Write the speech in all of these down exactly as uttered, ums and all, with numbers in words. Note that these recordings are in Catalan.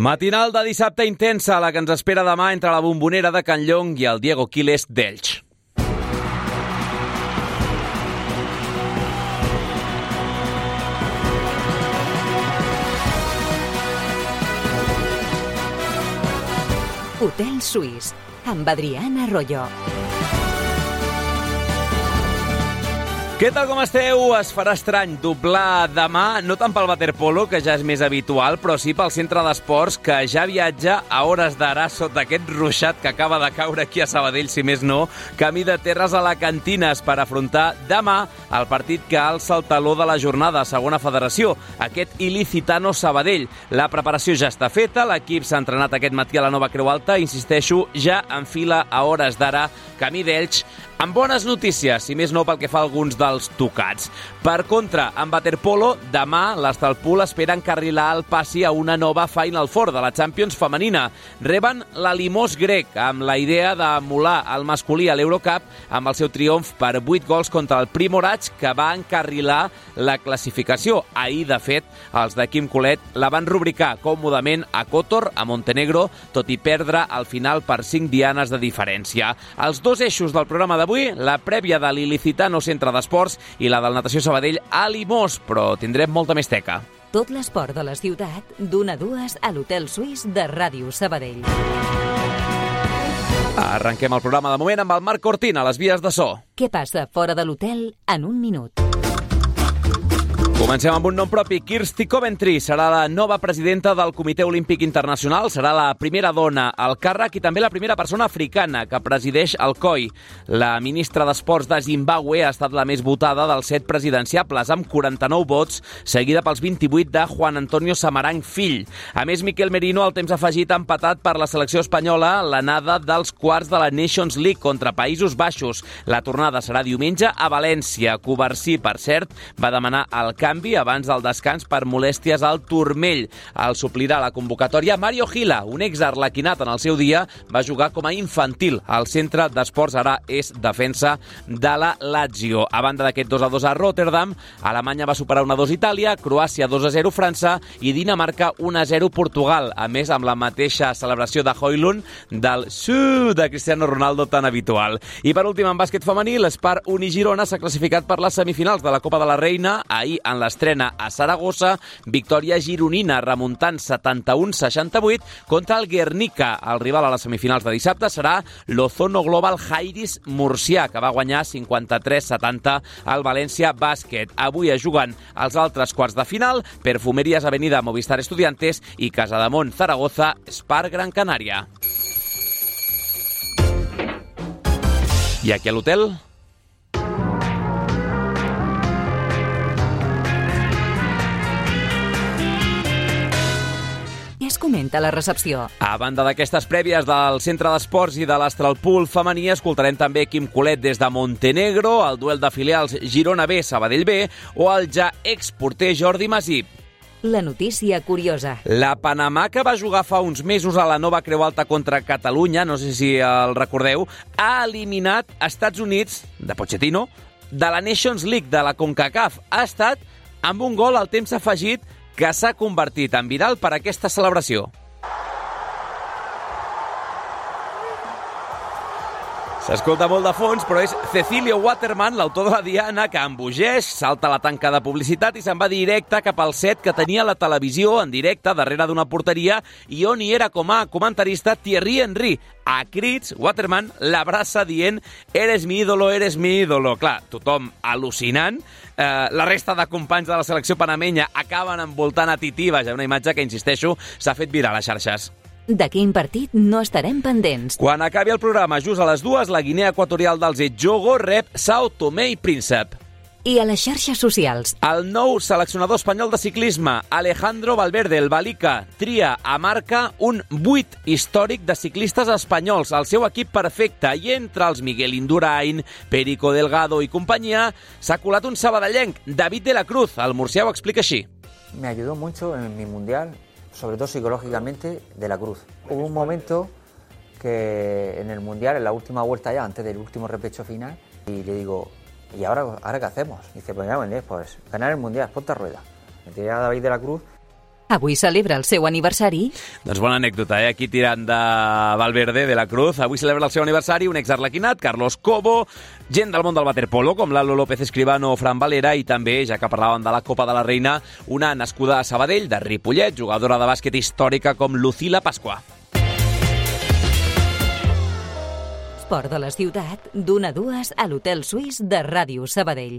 Matinal de dissabte intensa, la que ens espera demà entre la Bombonera de Can Llong i el Diego Quiles d'Elx. Hotel Suís, amb Adriana Arroyo. Què tal, com esteu? Es farà estrany doblar demà, no tant pel waterpolo, que ja és més habitual, però sí pel centre d'esports, que ja viatja a hores d'ara sota aquest ruixat que acaba de caure aquí a Sabadell, si més no, camí de Terres Alacantines per afrontar demà el partit que alça el taló de la jornada a segona federació, aquest Ilicitano Sabadell. La preparació ja està feta, l'equip s'ha entrenat aquest matí a la Nova Creu Alta, insisteixo, ja enfila a hores d'ara camí d'Elx, amb bones notícies, si més no pel que fa a alguns dels tocats. Per contra, en waterpolo, demà l'Estalpul espera encarrilar el passi a una nova Final Four de la Champions femenina. Reben la Limós grec, amb la idea d'emular el masculí a l'Eurocup amb el seu triomf per vuit gols contra el Primorac, que va encarrilar la classificació. Ahir, de fet, els de Quim Colet la van rubricar còmodament a Kotor, a Montenegro, tot i perdre al final per cinc dianes de diferència. Els dos eixos del programa d'avui, la prèvia de l'Ilicitano Centre d'Esports i la del Natació Sabadell a Limós, però tindrem molta més teca. Tot l'esport de la ciutat, d'una a dues a l'Hotel Suís de Ràdio Sabadell. Arrenquem el programa de moment amb el Marc Cortina a les vies de so. Què passa fora de l'hotel en un minut? Comencem amb un nom propi. Kirsty Coventry serà la nova presidenta del Comitè Olímpic Internacional, serà la primera dona al càrrec i també la primera persona africana que presideix el C O I. La ministra d'Esports de Zimbabue ha estat la més votada dels set presidenciables, amb quaranta-nou vots, seguida pels vint-i-vuit de Juan Antonio Samaranch fill. A més, Miquel Merino, al temps afegit, ha empatat per la selecció espanyola l'anada dels quarts de la Nations League contra Països Baixos. La tornada serà diumenge a València. Covarsí, per cert, va demanar el canvi abans del descans per molèsties al turmell. El suplirà la convocatòria Mario Gila, un ex-arlequinat en el seu dia, va jugar com a infantil al centre d'esports, ara és defensa de la Lazio. A banda d'aquest dos a dos a Rotterdam, Alemanya va superar un a dos Itàlia, Croàcia dos a zero França i Dinamarca un a zero Portugal, a més amb la mateixa celebració de Højlund del sud de Cristiano Ronaldo tan habitual. I per últim, en bàsquet femení, l'Espar Unigirona s'ha classificat per les semifinals de la Copa de la Reina. Ahir, en l'estrena a Saragossa, victòria gironina remuntant setanta-u a seixanta-vuit contra el Guernica. El rival a les semifinals de dissabte serà l'Ozono Global Jairis Murcià, que va guanyar cinquanta-tres a setanta al València Bàsquet. Avui es juguen els altres quarts de final, Perfumerías Avenida Movistar Estudiantes i Casademont Zaragoza Spar Gran Canària. I aquí a l'hotel... Què es comenta a la recepció? A banda d'aquestes prèvies del Centre d'Esports i de l'Astralpool femení, escoltarem també Quim Colet des de Montenegro, el duel de filials Girona B, Sabadell B, o el ja exporter Jordi Masip. La notícia curiosa. La Panamà, que va jugar fa uns mesos a la Nova Creu Alta contra Catalunya, no sé si el recordeu, ha eliminat Estats Units, de Pochettino, de la Nations League de la CONCACAF. Ha estat amb un gol al temps afegit que s'ha convertit en viral per aquesta celebració. S'escolta molt de fons, però és Cecilio Waterman, l'autor de la diana, que embogeix, salta la tanca de publicitat i se'n va directe cap al set que tenia la televisió en directe darrere d'una porteria i on hi era com a comentarista Thierry Henry. A crits, Waterman l'abraça dient «Eres mi ídolo, eres mi ídolo». Clar, tothom al·lucinant. Eh, la resta de companys de la selecció panamenya acaben envoltant a Tití, vaja, una imatge que, insisteixo, s'ha fet viral a les xarxes. De quin partit no estarem pendents? Quan acabi el programa, just a les dues, la Guinea Equatorial dels Etjogo rep Sao Tomé i Príncep. I a les xarxes socials? El nou seleccionador espanyol de ciclisme, Alejandro Valverde, el Balica, tria a marca un vuit històric de ciclistes espanyols, el seu equip perfecte, i entre els Miguel Indurain, Perico Delgado i companyia, s'ha colat un sabadellenc, David de la Cruz. El murcià ho explica així. Me ayudó mucho en mi mundial, sobre todo psicológicamente, de la Cruz. Hubo un momento que en el mundial, en la última vuelta ya, antes del último repecho final, y le digo, ¿y ahora, ahora qué hacemos? Y dice, pues ya, pues ganar el mundial, ponte a rueda. Me tiré a David de la Cruz. Avui celebra el seu aniversari. Doncs bona anècdota, eh? Aquí tirant de Valverde, de la Cruz. Avui celebra el seu aniversari un exarlequinat, Carlos Cobo, gent del món del waterpolo, com Lalo López Escribano o Fran Valera, i també, ja que parlàvem de la Copa de la Reina, una nascuda a Sabadell, de Ripollet, jugadora de bàsquet històrica com Lucila Pasqua. Esport de la ciutat, d'una a dues a l'Hotel Suís de Ràdio Sabadell.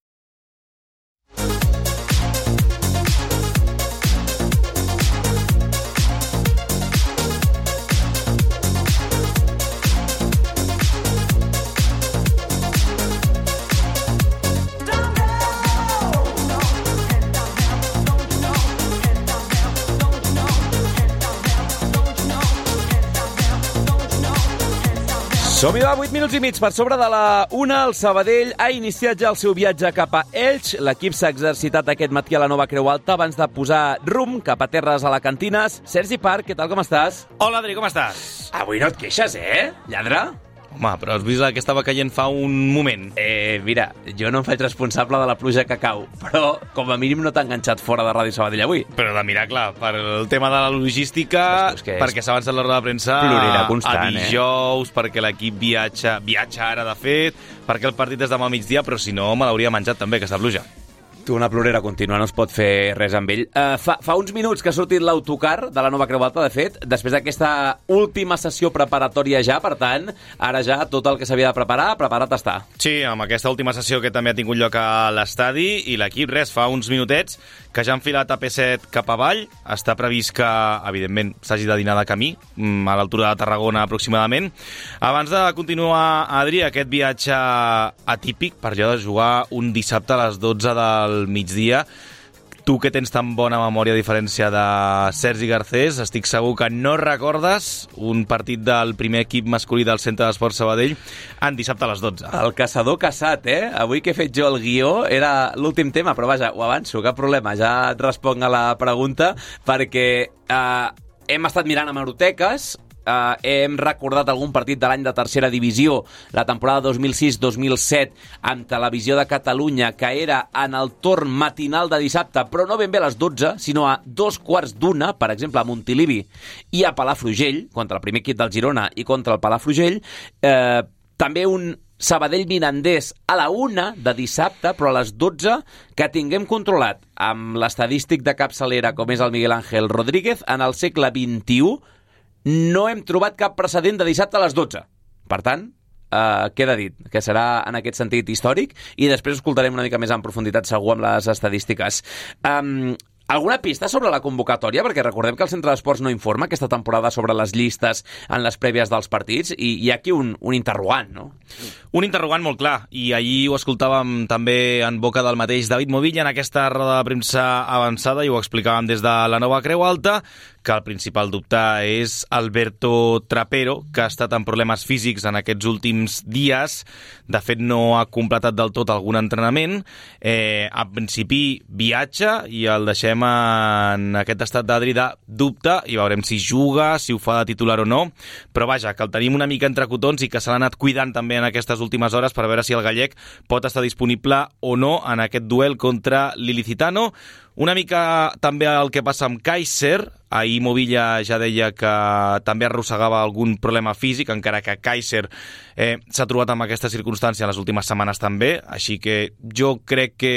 Som-hi, va, vuit minuts i mig per sobre de la una. El Sabadell ha iniciat ja el seu viatge cap a Elx. L'equip s'ha exercitat aquest matí a la Nova Creu Alta abans de posar rumb cap a terres alacantines. Sergi Parc, què tal, com estàs? Hola, Adri, com estàs? Avui no et queixes, eh, lladre? Home, però has vist la que estava caient fa un moment? Eh, mira, jo no em faig responsable de la pluja que cau, però com a mínim no t'ha enganxat fora de Ràdio Sabadell avui. Però de miracle, per el tema de la logística, és que és perquè s'ha avançat l'hora de premsa constant, a dijous, eh? Perquè l'equip viatja, viatja ara, de fet, perquè el partit és demà al migdia, però si no, me l'hauria menjat també, aquesta pluja. Tu, una plorera contínua, no es pot fer res amb ell. Uh, fa, fa uns minuts que ha sortit l'autocar de la Nova Creu Alta, de fet, després d'aquesta última sessió preparatòria ja, per tant, ara ja tot el que s'havia de preparar, preparat està. Sí, amb aquesta última sessió que també ha tingut lloc a l'estadi, i l'equip, res, fa uns minutets que ja han filat a P set cap avall. Està previst que, evidentment, s'hagi de dinar de camí, a l'altura de Tarragona aproximadament. Abans de continuar, Adri, aquest viatge atípic per allò de jugar un dissabte a les dotze del migdia. Tu, que tens tan bona memòria a diferència de Sergi Garcés, estic segur que no recordes un partit del primer equip masculí del Centre d'Esport Sabadell en dissabte a les dotze. El caçador caçat, eh? Avui que he fet jo el guió era l'últim tema, però vaja, ho avanço, cap problema, ja et responc a la pregunta, perquè eh, hem estat mirant hemeroteques. Uh, hem recordat algun partit de l'any de tercera divisió, la temporada dos mil sis dos mil set, amb Televisió de Catalunya, que era en el torn matinal de dissabte, però no ben bé a les dotze, sinó a dos quarts d'una, per exemple, a Montilivi i a Palafrugell, contra el primer equip del Girona i contra el Palafrugell. Eh, també un Sabadell-Mirandés a la una de dissabte, però a les dotze, que tinguem controlat amb l'estadístic de capçalera, com és el Miguel Ángel Rodríguez, en el segle vint-i-u, no hem trobat cap precedent de dissabte a les dotze. Per tant, eh, queda dit que serà en aquest sentit històric, i després escoltarem una mica més en profunditat segur amb les estadístiques. Um, Alguna pista sobre la convocatòria? Perquè recordem que el Centre d'Esports no informa aquesta temporada sobre les llistes en les prèvies dels partits, i hi ha aquí un, un interrogant, no? Un interrogant molt clar, i ahir ho escoltàvem també en boca del mateix David Movilla en aquesta roda de premsa avançada, i ho explicàvem des de la Nova Creu Alta, que el principal dubte és Alberto Trapero, que ha estat amb problemes físics en aquests últims dies. De fet, no ha completat del tot algun entrenament. Eh, en principi, viatja, i el deixem en aquest estat d'Adri de dubte, i veurem si juga, si ho fa de titular o no. Però vaja, que el tenim una mica entre cotons i que se l'ha anat cuidant també en aquestes últimes hores per veure si el gallec pot estar disponible o no en aquest duel contra l'Ilicitano. Una mica també el que passa amb Kaiser. Ahir Movilla ja deia que també arrossegava algun problema físic, encara que Kaiser eh, s'ha trobat amb aquesta circumstància en les últimes setmanes també, així que jo crec que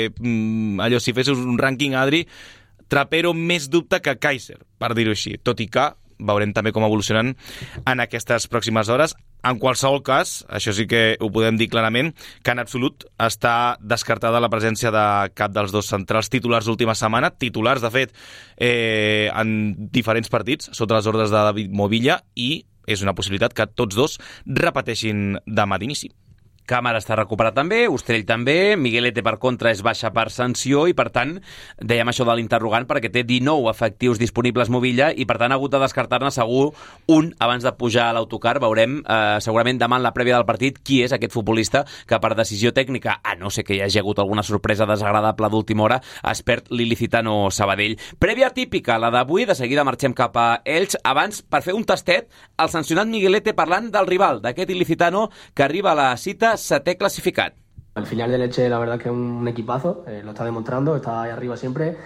mm, allò, si fessis un rànquing, Adri, Trapero més dubte que Kaiser, per dir-ho així, tot i que veurem també com evolucionen en aquestes pròximes hores. En qualsevol cas, això sí que ho podem dir clarament, que en absolut està descartada la presència de cap dels dos centrals titulars d'última setmana, titulars, de fet, eh, en diferents partits, sota les ordres de David Movilla, i és una possibilitat que tots dos repeteixin demà d'inici. Càmara està recuperat també, Ostrell també, Miguelete per contra és baixa per sanció, i per tant dèiem això de l'interrogant perquè té dinou efectius disponibles Movilla, i per tant ha hagut de descartar-ne segur un abans de pujar a l'autocar. Veurem eh, segurament demà en la prèvia del partit qui és aquest futbolista que per decisió tècnica, a no ser que hi hagi hagut alguna sorpresa desagradable d'última hora, es perd l'Ilicitano Sabadell. Prèvia típica, la d'avui, de seguida marxem cap a Elx. Abans, per fer un tastet, el sancionat Miguelete parlant del rival, d'aquest Ilicitano que arriba a la cita setè clasificat. Al final del Elche, la verdad que es un equipazo, eh, lo está demostrando, está ahí arriba siempre.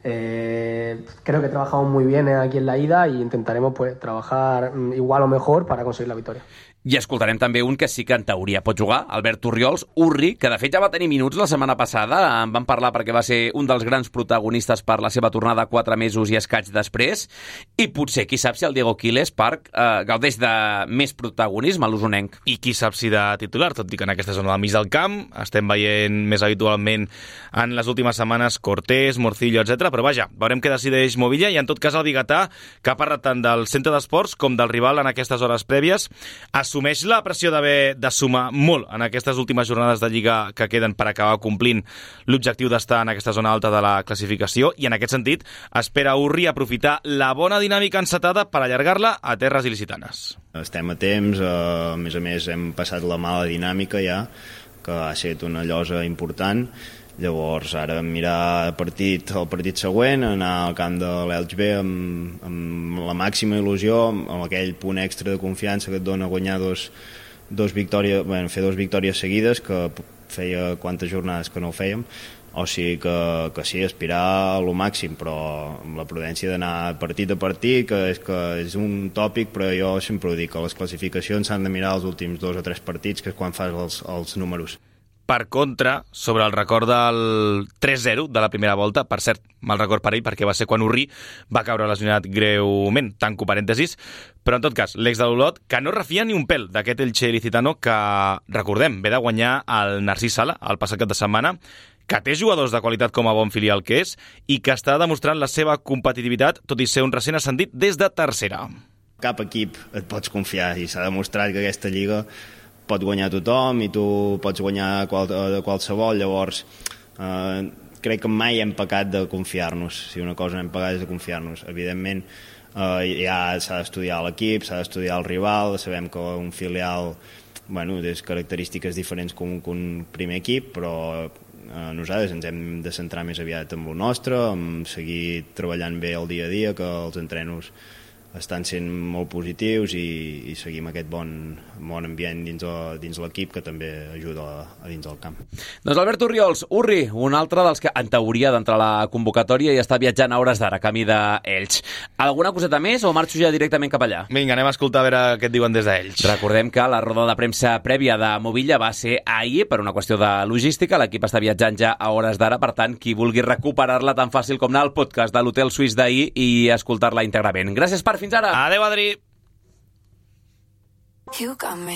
Eh, creo que trabajamos muy bien aquí en la ida y intentaremos pues trabajar igual o mejor para conseguir la victoria. I escoltarem també un que sí que en teoria pot jugar, Albert Orriols, Urri, que de fet ja va tenir minuts la setmana passada, en van parlar perquè va ser un dels grans protagonistes per la seva tornada quatre mesos i escaig després, i potser, qui sap si el Diego Quiles Parc eh, gaudeix de més protagonisme a l'usonenc. I qui sap si de titular, tot i que en aquesta zona del mig del camp estem veient més habitualment en les últimes setmanes Cortés, Morcillo, etcètera. Però vaja, veurem què decideix Movilla, i en tot cas el biguetà, que ha parlat tant del centre d'esports com del rival en aquestes hores prèvies, assumeix la pressió d'haver de sumar molt en aquestes últimes jornades de Lliga que queden per acabar complint l'objectiu d'estar en aquesta zona alta de la classificació, i en aquest sentit espera Urri aprofitar la bona dinàmica encetada per allargar-la a terres il·licitanes. Estem a temps, a més a més hem passat la mala dinàmica ja, que ha estat una llosa important. Llavors, ara mirar el partit, el partit següent, anar al camp de l'Elx B amb, amb la màxima il·lusió, amb aquell punt extra de confiança que et dona guanyar dos, dos victòries, bueno, fer dos victòries seguides, que feia quantes jornades que no ho fèiem, o sigui que, que sí, aspirar a lo màxim, però amb la prudència d'anar partit a partit, que és, que és un tòpic, però jo sempre ho dic, que les classificacions s'han de mirar els últims dos o tres partits, que és quan fas els, els números. Per contra, sobre el record del tres zero de la primera volta, per cert, mal record per ell, perquè va ser quan Urri va caure lesionat greument, tanco parèntesis, però en tot cas, l'ex de l'Olot, que no refia ni un pèl d'aquest Elche ilicitano que, recordem, ve de guanyar el Narcís Sala el passat cap de setmana, que té jugadors de qualitat com a bon filial que és, i que està demostrant la seva competitivitat, tot i ser un recent ascendit des de tercera. Cap equip et pots confiar, i s'ha demostrat que aquesta lliga pot guanyar tothom i tu pots guanyar qual, de qualsevol, llavors eh, crec que mai hem pecat de confiar-nos. Si una cosa hem pecat és de confiar-nos. Evidentment eh, ja s'ha d'estudiar l'equip, s'ha d'estudiar el rival, sabem que un filial, bueno, té característiques diferents que un, que un primer equip, però eh, nosaltres ens hem de centrar més aviat en el nostre, en seguir treballant bé el dia a dia, que els entrenos estan sent molt positius i, i seguim aquest bon, bon ambient dins, de, dins l'equip, que també ajuda a, a dins del camp. Doncs Albert Orriols, Urri, un altre dels que en teoria d'entrar a la convocatòria i està viatjant a hores d'ara, camí d'Elx. Alguna coseta més o marxo ja directament cap allà? Vinga, anem a escoltar a veure què et diuen des d'Elx. Recordem que la roda de premsa prèvia de Movilla va ser ahir per una qüestió de logística. L'equip està viatjant ja a hores d'ara, per tant, qui vulgui recuperar-la tan fàcil com anar al podcast de l'Hotel Suís d'ahir i escoltar-la íntegrament. Gràcies, per fins ara. Adéu, Adri. You got me.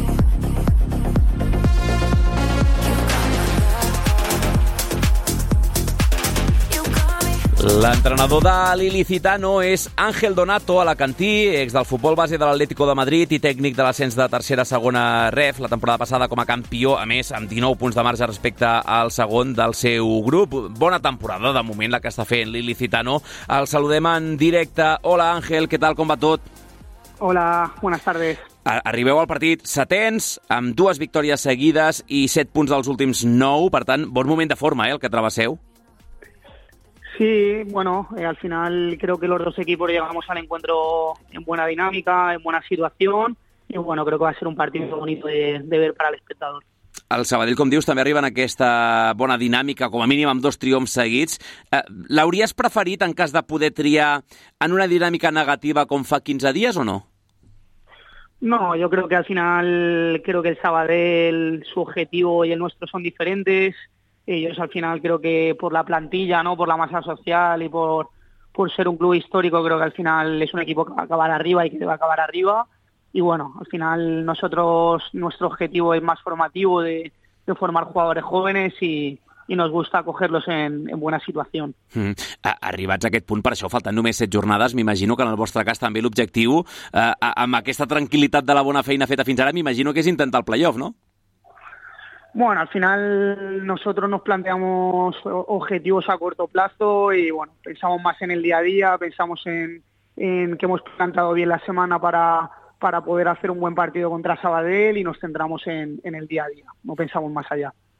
L'entrenador de l'Ilicitano és Ángel Donato Alacantí, ex del futbol base de l'Atlético de Madrid i tècnic de l'ascens de tercera a segona ref, la temporada passada com a campió, a més, amb dinou punts de marge respecte al segon del seu grup. Bona temporada, de moment, la que està fent l'Ilicitano. El saludem en directe. Hola, Ángel, què tal, com va tot? Hola, buenas tardes. Arribeu al partit setens, amb dues victòries seguides i set punts dels últims nou, per tant, bon moment de forma, eh, el que travesseu. Sí, bueno, eh, al final creo que los dos equipos llegamos al encuentro en buena dinámica, en buena situación, y bueno, creo que va a ser un partido bonito de, de ver para el espectador. El Sabadell, com dius, també arriba en aquesta bona dinàmica, com a mínim amb dos triomfs seguits. Eh, L'hauries preferit en cas de poder triar en una dinàmica negativa com fa quinze dies o no? No, yo creo que al final, creo que el Sabadell, su objetivo y el nuestro son diferentes. Ellos al final creo que por la plantilla, ¿no? Por la masa social y por, por ser un club histórico, creo que al final es un equipo que va a acabar arriba y que va a acabar arriba. Y bueno, al final nosotros, nuestro objetivo es más formativo, de, de formar jugadores jóvenes y, i nos gusta cogerlos en, en buena situació. Mm. Arribats a aquest punt, per això falten només set jornades, m'imagino que en el vostre cas també l'objectiu, eh, amb aquesta tranquil·litat de la bona feina feta fins ara, m'imagino que és intentar el playoff, ¿no? Bueno, al final nosotros nos planteamos objetivos a corto plazo y bueno, pensamos más en el día a día, pensamos en, en que hemos plantado bien la semana para, para poder hacer un buen partido contra Sabadell y nos centramos en, en el día a día, no pensamos más allá.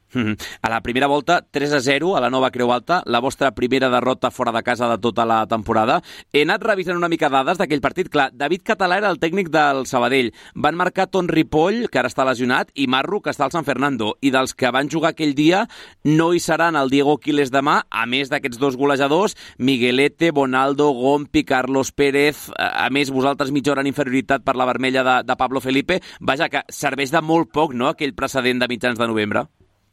A la primera volta, tres a zero a la Nova Creu Alta, la vostra primera derrota fora de casa de tota la temporada. He anat revisant una mica dades d'aquell partit. Clar, David Català era el tècnic del Sabadell. Van marcar Ton Ripoll, que ara està lesionat, i Marro, que està al San Fernando. I dels que van jugar aquell dia, no hi seran el Diego Quiles demà, a més d'aquests dos golejadors, Miguelete, Bonaldo, Gompi, Carlos Pérez. A més, vosaltres mitja hora en inferioritat per la vermella de, de Pablo Felipe. Vaja, que serveix de molt poc, no?, aquell precedent de mitjans de novembre.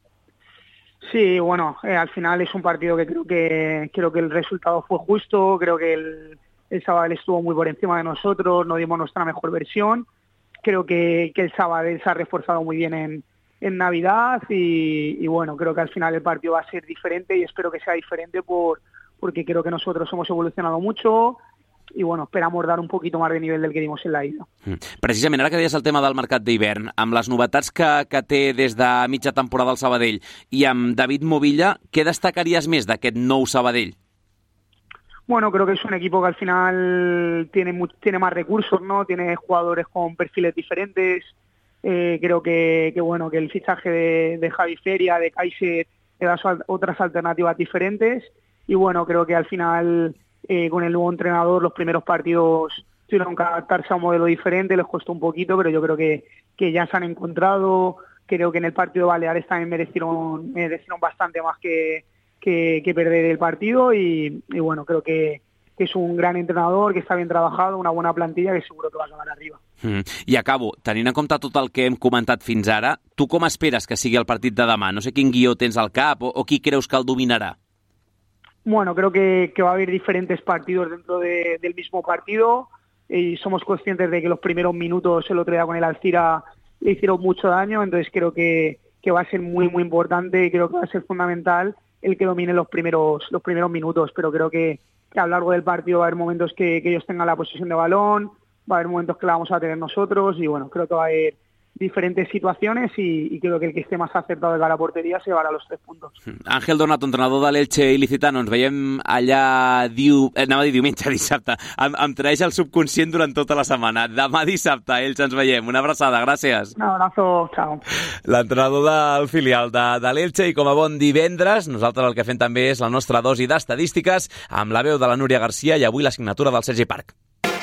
Sí, bueno, eh, al final es un partido que creo que creo que el resultado fue justo, creo que el, el Sabadell estuvo muy por encima de nosotros, no dimos nuestra mejor versión, creo que, que el Sabadell se ha reforzado muy bien en, en Navidad y, y bueno, creo que al final el partido va a ser diferente y espero que sea diferente por porque creo que nosotros hemos evolucionado mucho i bueno, esperamos dar un poquito más de nivel del que dimos en la ida. Precisament, ara que deies el tema del mercat d'hivern, amb les novetats que, que té des de mitja temporada el Sabadell i amb David Movilla, què destacaries més d'aquest nou Sabadell? Bueno, creo que es un equipo que al final tiene, tiene más recursos, ¿no? Tiene jugadores con perfiles diferentes. Eh, creo que, que bueno que el fichaje de, de Javi Feria, de Kaiser, le da otras alternativas diferentes. Y bueno, creo que al final... Eh, con el nuevo entrenador los primeros partidos tuvieron que adaptarse a un modelo diferente, les costó un poquito, pero yo creo que, que ya se han encontrado. Creo que en el partido de Baleares también merecieron, merecieron bastante más que, que, que perder el partido y, y bueno, creo que, que es un gran entrenador, que está bien trabajado, una buena plantilla que seguro que va a acabar arriba. Mm. I acabo, tenint en compte tot el que hem comentat fins ara, tu com esperes que sigui el partit de demà? No sé quin guió tens al cap o, o qui creus que el dominarà? Bueno, creo que, que va a haber diferentes partidos dentro de, del mismo partido y somos conscientes de que los primeros minutos el otro día con el Alcira le hicieron mucho daño, entonces creo que, que va a ser muy muy importante y creo que va a ser fundamental el que domine los primeros los primeros minutos, pero creo que, que a lo largo del partido va a haber momentos que, que ellos tengan la posesión de balón, va a haber momentos que la vamos a tener nosotros y bueno, creo que va a haber diferentes situaciones y, y creo que el que esté más acertado de cara a portería se llevarà los tres puntos. Àngel Donato, entrenador de l'Elche il·licitano, ens veiem allà diu... eh, anava a dir diumenge, dissabte. Em, em traeix el subconscient durant tota la setmana. Demà dissabte, Elche, ens veiem. Una abraçada, gràcies. Un abrazo, chao. L'entrenador del filial de, de l'Elche i com a bon divendres, nosaltres el que fem també és la nostra dosi d'estadístiques amb la veu de la Núria Garcia i avui la signatura del Sergi Parc.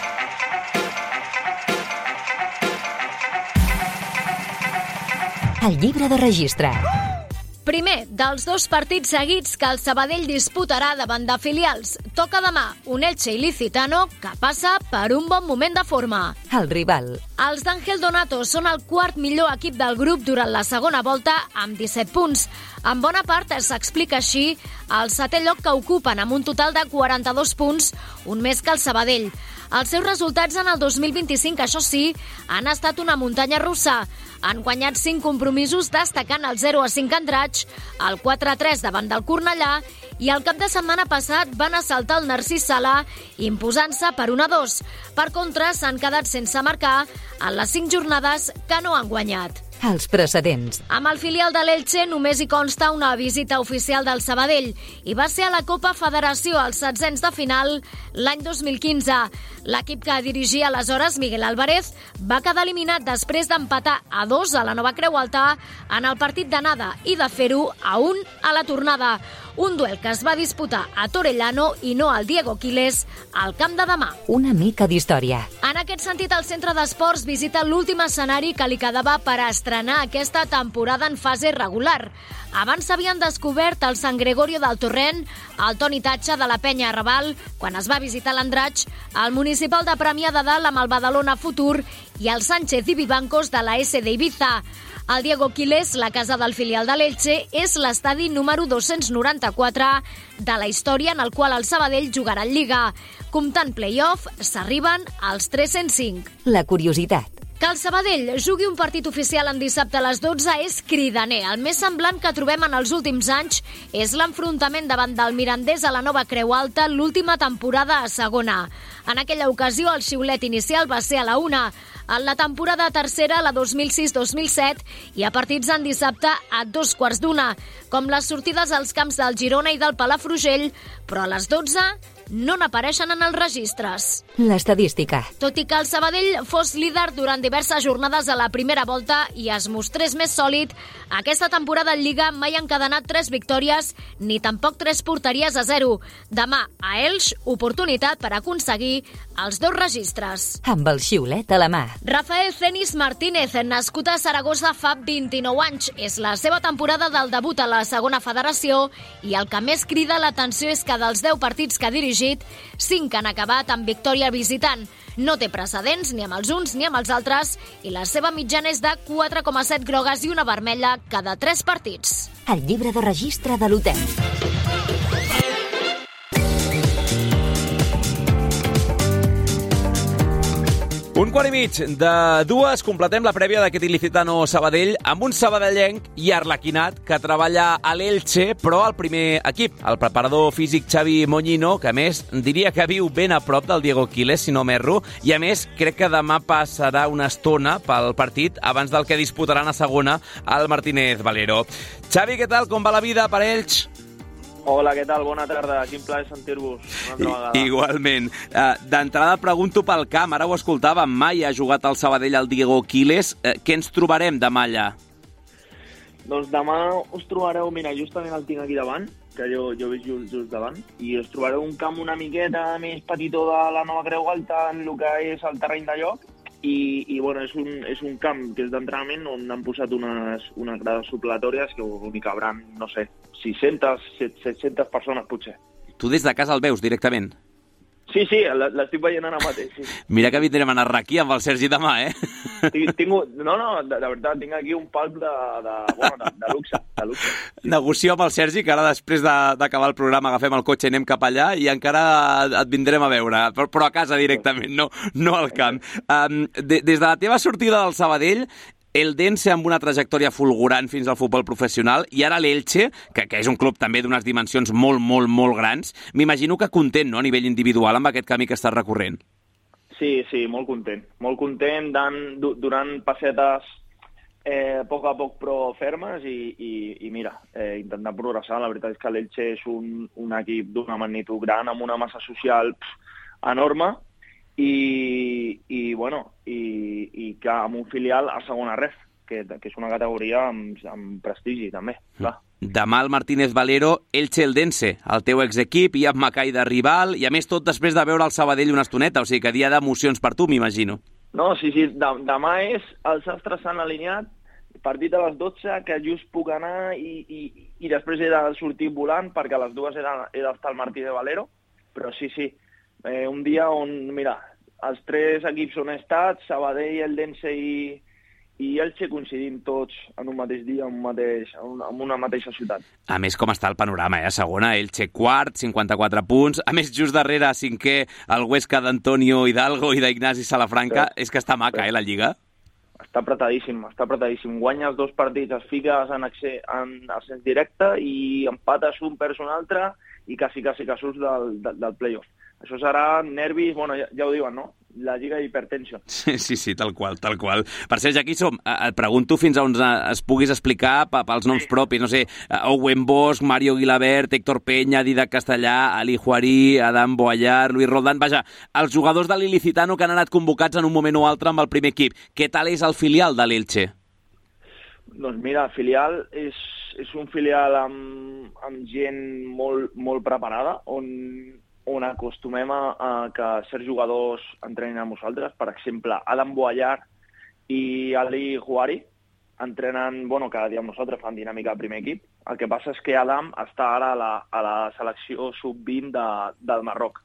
El llibre de registre. Primer, dels dos partits seguits que el Sabadell disputarà davant de filials. Toca demà un Elche il·licitano que passa per un bon moment de forma. El rival. Els d'Ángel Donato són el quart millor equip del grup durant la segona volta amb disset punts. En bona part s'explica així el setè lloc que ocupen amb un total de quaranta-dos punts, un més que el Sabadell. Els seus resultats en el dos mil vint-i-cinc, això sí, han estat una muntanya russa. Han guanyat cinc compromisos destacant el zero a cinc Andratx, el quatre a tres davant del Cornellà i el cap de setmana passat van assaltar el Narcís Sala imposant-se per un a dos. Per contra, s'han quedat sense marcar en les cinc jornades que no han guanyat. Els precedents. Amb el filial de l'Elche només hi consta una visita oficial del Sabadell i va ser a la Copa Federació als setzents de final l'any dos mil quinze. L'equip que dirigia aleshores Miguel Álvarez va quedar eliminat després d'empatar a dos a la Nova Creu Alta en el partit d'anada i de fer-ho a un a la tornada. Un duel que es va disputar a Torellano i no al Diego Quiles al camp de demà. Una mica d'història. En aquest sentit, el Centre d'Esports visita l'últim escenari que li quedava per estrenar aquesta temporada en fase regular. Abans s'havien descobert el Sant Gregorio del Torrent, el Toni Tatxa de la Penya Raval, quan es va visitar l'Andratx, el Municipal de Premià de Dalt amb el Badalona Futur i el Sánchez i Vivancos de la S D Ibiza. El Diego Quiles, la casa del filial de l'Elche, és l'estadi número dos-cents noranta-quatre de la història en el qual el Sabadell jugarà en Lliga. Comptant play-off, s'arriben als tres-cents cinc. La curiositat. Que el Sabadell jugui un partit oficial en dissabte a les dotze és cridaner. El més semblant que trobem en els últims anys és l'enfrontament davant del Mirandés a la Nova Creu Alta l'última temporada a segona. En aquella ocasió el xiulet inicial va ser a la una. En la temporada tercera, la dos mil sis dos mil set, hi ha partits en dissabte a dos quarts d'una, com les sortides als camps del Girona i del Palafrugell, però a les dotze no n'apareixen en els registres. L'estadística. Tot i que el Sabadell fos líder durant diverses jornades a la primera volta i es mostrés més sòlid, aquesta temporada en Lliga mai han encadenat tres victòries ni tampoc tres porteries a zero. Demà a Elx, oportunitat per aconseguir els dos registres. Amb el xiulet a la mà. Rafael Cenis Martínez, nascut a Saragossa fa vint-i-nou anys. És la seva temporada del debut a la segona federació i el que més crida l'atenció és que dels deu partits que ha dirigit, cinc han acabat amb victòria visitant. No té precedents ni amb els uns ni amb els altres i la seva mitjana és de quatre coma set grogues i una vermella cada tres partits. El llibre de registre de l'hotel. Un quart i mig de dues, completem la prèvia d'aquest Il·licitano Sabadell amb un sabadellenc i arlequinat que treballa a l'Elche, però al primer equip, el preparador físic Xavi Moñino, que a més diria que viu ben a prop del Diego Quiles, si no m'erro, i a més crec que demà passarà una estona pel partit abans del que disputaran a segona el Martínez Valero. Xavi, què tal? Com va la vida per Elx? Hola, què tal? Bona tarda. Quin plaer sentir-vos una altra vegada. Igualment. Uh, D'entrada pregunto pel camp. Ara ho escoltàvem. Mai ha jugat al Sabadell el Diego Quiles. Uh, què ens trobarem demà allà? Doncs demà us trobareu, mira, justament el tinc aquí davant, que jo, jo veig just, just davant, i us trobareu un camp una miqueta més petitó de la Nova Creu Alta en el que és el terreny de joc, i, i bueno, és un, és un camp que és d'entrenament on han posat unes, unes grades supletòries que n'hi cabran, no sé, sis-centes, set-centes persones potser. Tu des de casa el veus directament? Sí, sí, l'estic veient ara mateix, sí. Mira que vindrem a anar aquí amb el Sergi demà, eh? Tinc, tinc, no, no, de, de veritat, tinc aquí un palc de, de, bueno, de, de luxe, de luxe. Negocio amb el Sergi, que ara després d'acabar el programa agafem el cotxe i anem cap allà i encara et vindrem a veure, però, però a casa directament, no, no al camp. Um, de, des de la teva sortida del Sabadell, Eldense amb una trajectòria fulgurant fins al futbol professional i ara l'Elche, que, que és un club també d'unes dimensions molt, molt, molt grans, m'imagino que content, no?, a nivell individual amb aquest camí que estàs recorrent. Sí, sí, molt content. Molt content dan, durant passetes eh, a poc a poc però fermes i, i, i mira, eh, intentant progressar. La veritat és que l'Elche és un, un equip d'una magnitud gran, amb una massa social pff, enorme, i, i bueno, i, i que amb un filial a segona ref, que, que és una categoria amb, amb prestigi també, clar. Demà el Martínez Valero, Elche-Eldense, el teu exequip, i amb Macai de rival, i a més tot després de veure el Sabadell una estoneta, o sigui que dia d'emocions per tu, m'imagino. No, sí, sí, de, demà és, els astres s'han alineat, partit a les dotze, que just puc anar i, i, i després he de sortir volant, perquè a les dues he d'estar al Martínez Valero, però sí, sí, eh, un dia on, mira, els tres equips on he estat, Sabadell, Eldense i, i Elche, coincidim tots en un mateix dia, en, un mateix, en una mateixa ciutat. A més, com està el panorama, eh? Segona, Elche quart, cinquanta-quatre punts. A més, just darrere, cinquè, el Huesca d'Antonio Hidalgo i d'Ignasi Salafranca. Sí. És que està maca, eh, la Lliga? Està apretadíssim, està apretadíssim. Guanyes dos partits, es fiques en, accés, en ascens directe i empates un perds un altre i quasi, quasi que surts del, del, del playoff. Això serà nervis, bueno, ja, ja ho diuen, no? La lliga d'hipertensió. Sí, sí, sí, tal qual, tal qual. Per cert, ja aquí som. Et pregunto fins a on es puguis explicar pels noms propis, no sé, Owen Bosch, Mario Guilabert, Héctor Peña, Didac Castellà, Ali Juarí, Adam Boallar, Luis Roldán, vaja, els jugadors de l'Ilicitano que han anat convocats en un moment o altre amb el primer equip. Què tal és el filial de l'Elche? Doncs mira, el filial és, és un filial amb, amb gent molt, molt preparada, on on acostumem a, a que certs jugadors entrenin amb nosaltres. Per exemple, Adam Boallar i Ali Juari entrenen, bueno, cada dia amb nosaltres, fan dinàmica al primer equip. El que passa és que Adam està ara a la, a la selecció sub vint de, del Marroc.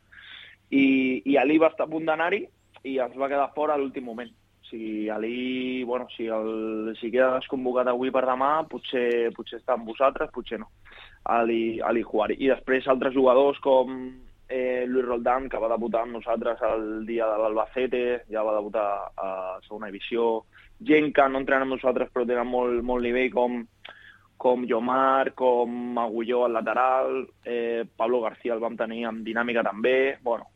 I, I Ali va estar a punt d'anar-hi i ens va quedar fora a l'últim moment. O sigui, Ali, bueno, si, el, si queda desconvocat avui per demà, potser, potser està amb vosaltres, potser no. Ali, Ali Juari. I després altres jugadors com Eh, Luis Roldán, que va debutar amb nosaltres el dia de l'Albacete, ja va debutar a segona divisió. Gent que no entrenen amb nosaltres però tenen molt, molt nivell, com, com Yomar, com Agulló al lateral, eh, Pablo García el vam tenir amb dinàmica també. Bueno,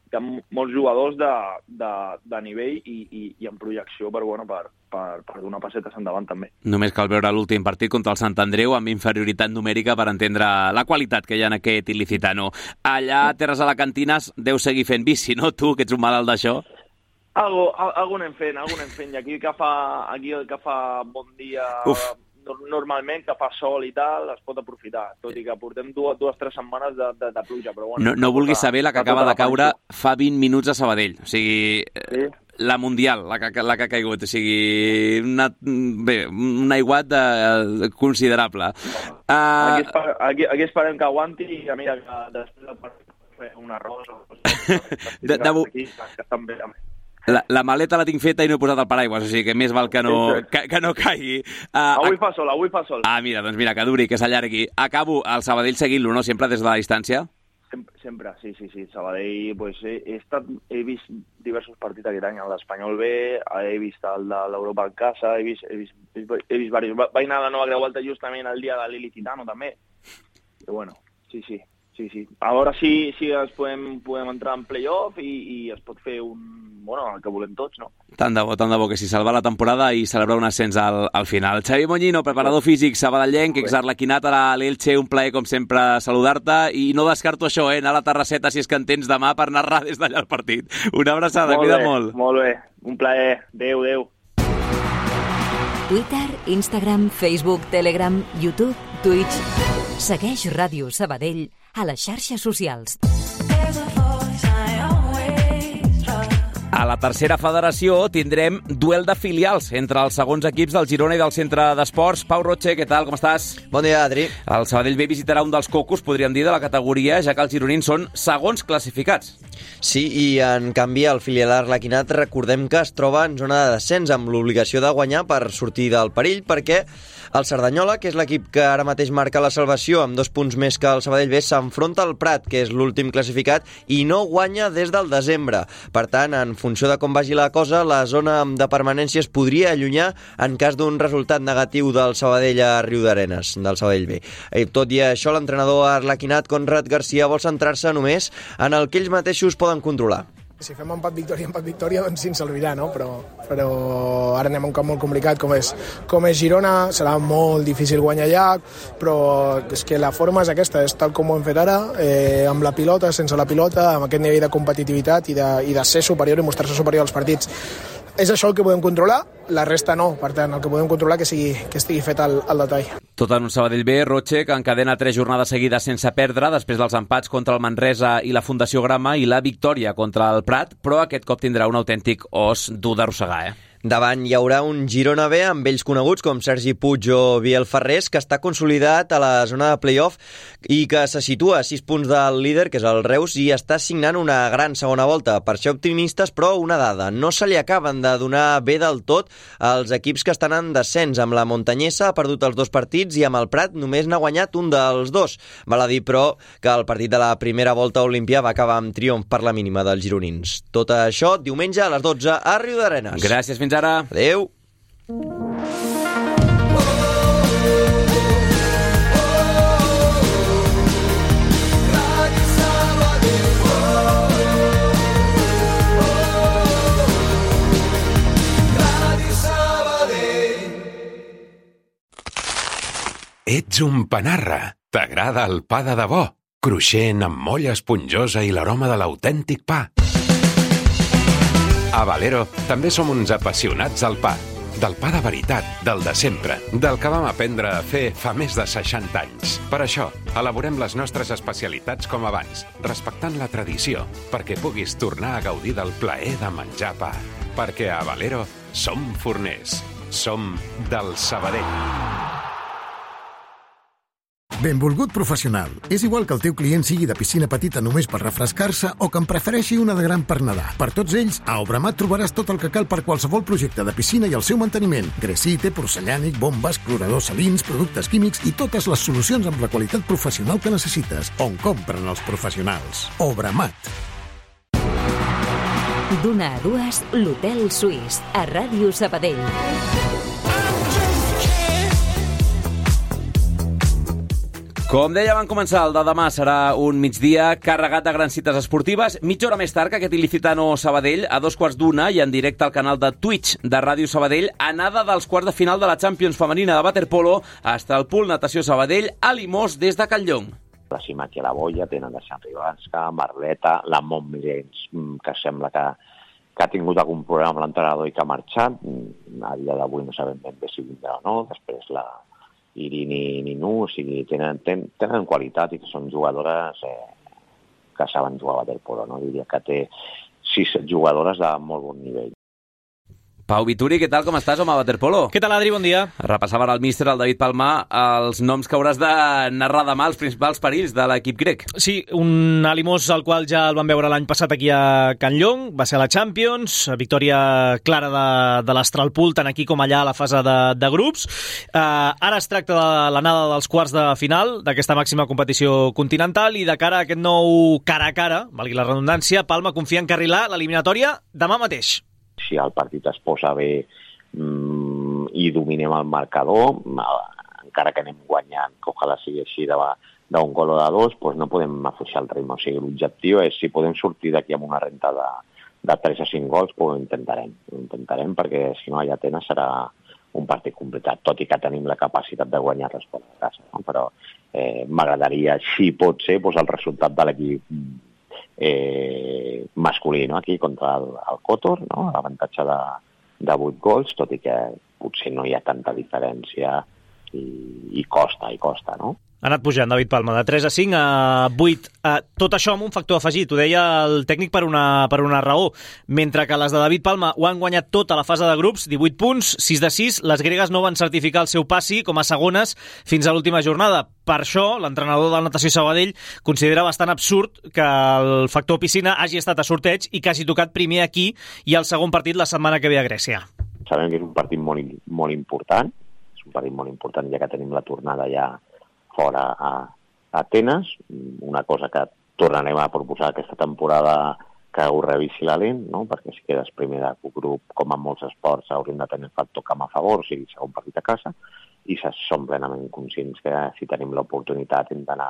hi ha molts jugadors de, de, de nivell i, i, i en projecció per, bueno, per, per, per donar passetes endavant també. Només cal veure l'últim partit contra el Sant Andreu amb inferioritat numèrica per entendre la qualitat que hi ha en aquest il·licitano. Allà, a Terres Alacantines, deu seguir fent bici, no? Tu, que ets un malalt d'això? Algo, algo anem fent, algo anem fent. I aquí que fa, aquí que fa bon dia... Uf. Normalment, que fa sol i tal, es pot aprofitar, tot i que portem dues o tres setmanes de, de, de pluja. Però bueno, no no vulguis saber la que acaba de caure fa vint minuts a Sabadell. O sigui, sí? La Mundial, la que, la que ha caigut. O sigui, una, bé, un aiguat de, considerable. Uh... Aquí, esper, aquí, aquí esperem que aguanti i que mira que després de fer un arròs o de, de... aquí, que estan bé també. La, la maleta la tinc feta i no he posat el paraigües, o sigui que més val que no, que, que no caigui. Uh, avui fa sol, avui fa sol. Ah, mira, doncs mira, que duri, que s'allargui. Acabo el Sabadell seguint-lo, no?, sempre des de la distància? Sempre, sempre sí, sí, sí. Sabadell, pues, he, he, estat, he vist diversos partits aquest any, l'Espanyol B, he vist el de l'Europa en casa, he vist, he vist, he vist, he vist diversos. Vaig anar a la Nova Creu Alta justament el dia de l'Ilicitano, també. I bueno, sí, sí. Sí, sí. A veure si, si es podem, podem entrar en play-off i, i es pot fer un... Bueno, el que volem tots, no? Tant de bo, tant de bo, que si salvar la temporada i celebrar un ascens al, al final. Xavi Moñino, preparador físic, sabadellenc, exarlequinat a l'Elche, un plaer, com sempre, saludar-te, i no descarto això, eh, anar a la Terrasseta, si és que en tens demà, per narrar des d'allà el partit. Una abraçada, cuida molt. Molt bé, un plaer. Adéu, adéu. Twitter, Instagram, Facebook, Telegram, YouTube, Twitch... Segueix Ràdio Sabadell a les xarxes socials. A la tercera federació tindrem duel de filials entre els segons equips del Girona i del Centre d'Esports. Pau Roche, què tal? Com estàs? Bon dia, Adri. El Sabadell B visitarà un dels cocos, podríem dir, de la categoria, ja que els gironins són segons classificats. Sí, i en canvi el filial arlequinat recordem que es troba en zona de descens amb l'obligació de guanyar per sortir del perill, perquè el Cerdanyola, que és l'equip que ara mateix marca la salvació amb dos punts més que el Sabadell B, s'enfronta al Prat, que és l'últim classificat, i no guanya des del desembre. Per tant, en funció de com vagi la cosa, la zona de permanència es podria allunyar en cas d'un resultat negatiu del Sabadell a Riudarenes, del Sabadell B. I tot i això, l'entrenador arlequinat Conrad Garcia vol centrar-se només en el que ells mateixos poden controlar. Si fem empat victòria, empat victòria, doncs sí ens servirà, no? Però, però ara anem a un camp molt complicat com és, com és Girona, serà molt difícil guanyar allà, però és que la forma és aquesta, és tal com ho hem fet ara, eh, amb la pilota, sense la pilota, amb aquest nivell de competitivitat i de, i de ser superior i mostrar-se superior als partits. És això el que podem controlar, la resta no. Per tant, el que podem controlar que, sigui, que estigui fet al, al detall. Tot en un Sabadell B, Roche, que encadena tres jornades seguides sense perdre, després dels empats contra el Manresa i la Fundació Grama i la victòria contra el Prat, però aquest cop tindrà un autèntic os dur d'arrossegar, eh? Davant hi haurà un Girona B amb vells coneguts com Sergi Puig o Biel Ferrés, que està consolidat a la zona de play-off i que se situa a sis punts del líder, que és el Reus, i està signant una gran segona volta. Per ser optimistes, però una dada, no se li acaben de donar bé del tot als equips que estan en descens. Amb la Montanyesa ha perdut els dos partits i amb el Prat només n'ha guanyat un dels dos. Val a dir, però, que el partit de la primera volta a Olímpia va acabar amb triomf per la mínima dels gironins. Tot això diumenge a les dotze a Riudarenes. Gràcies, fins ara. Adéu. Ets un panarra. T'agrada el pa de debò, cruixent amb molla esponjosa i l'aroma de l'autèntic pa. A Valero també som uns apassionats al pa. Del pa de veritat, del de sempre, del que vam aprendre a fer fa més de seixanta anys. Per això, elaborem les nostres especialitats com abans, respectant la tradició, perquè puguis tornar a gaudir del plaer de menjar pa. Perquè a Valero som forners. Som del Sabadell. Benvolgut professional. És igual que el teu client sigui de piscina petita només per refrescar-se o que en prefereixi una de gran per nedar. Per tots ells, a Obramat trobaràs tot el que cal per qualsevol projecte de piscina i el seu manteniment. Gresite, porcellànic, bombes, cloradors salins, productes químics i totes les solucions amb la qualitat professional que necessites. On compren els professionals. Obramat. D'una a dues, l'Hotel Suís, a Ràdio Sabadell. Com deia, van començar, el de demà serà un migdia carregat de grans cites esportives. Mitja hora més tard que aquest Ilicitano Sabadell, a dos quarts d'una i en directe al canal de Twitch de Ràdio Sabadell, anada dels quarts de final de la Champions femenina de waterpolo a Estralpul Natació Sabadell a Limós des de Catlllong. La Simaquia i la Boia tenen de Sant Ribanska, Marleta, la Montmilens, que sembla que, que ha tingut algun problema amb l'entrenador i que ha marxat. A dia d'avui no sabem ben bé si vindrà o no. Després la Irini Ninu, o sigui, tenen, tenen, tenen qualitat i que són jugadores eh, que saben jugar a waterpolo, no? Diria que té sis jugadores de molt bon nivell. Pau Vituri, què tal, com estàs, home, a waterpolo? Què tal, Adri? Bon dia. Repassava ara el míster, el David Palma, els noms que hauràs de narrar demà, els principals perills de l'equip grec. Sí, un Alimós al qual ja el vam veure l'any passat aquí a Can Llong, va ser a la Champions, victòria clara de, de l'Astralpul, tant aquí com allà a la fase de, de grups. Uh, ara es tracta de l'anada dels quarts de final d'aquesta màxima competició continental i de cara a aquest nou cara a cara, valgui la redundància, Palma confia en encarrilar l'eliminatòria demà mateix. Si el partit es posa bé mmm, i dominem el marcador, encara que anem guanyant, que ojalà sigui així d'un gol o de dos, doncs no podem afluixar el ritme. O sigui, l'objectiu és, si podem sortir d'aquí amb una renta de, de tres a cinc gols, doncs ho intentarem. Ho intentarem perquè, si no, allà a Atenes serà un partit complicat, tot i que tenim la capacitat de guanyar-les per a casa. No? Però eh, m'agradaria, si pot ser, doncs el resultat de l'equip Eh, masculí, no? Aquí contra el, el Kotor, no? L'avantatge de, de vuit gols, tot i que potser no hi ha tanta diferència i, i costa, i costa, no? Ha anat pujant, David Palma, de tres a cinc a vuit. Uh, tot això amb un factor afegit, ho deia el tècnic per una, per una raó. Mentre que les de David Palma ho han guanyat tota la fase de grups, divuit punts, sis de sis, les gregues no van certificar el seu passi com a segones fins a l'última jornada. Per això, l'entrenador del Natació Sabadell considera bastant absurd que el factor piscina hagi estat a sorteig i que hagi tocat primer aquí i el segon partit la setmana que ve a Grècia. Sabem que és un partit molt, molt important, és un partit molt important ja que tenim la tornada ja fora a Atenes, una cosa que tornarem a proposar aquesta temporada que ho revisi l'Alent, no? Perquè si quedes primer de grup, com en molts esports, hauríem de tenir el factor camp a favor, o sigui, segon partit a casa, i som plenament conscients que si tenim l'oportunitat hem d'anar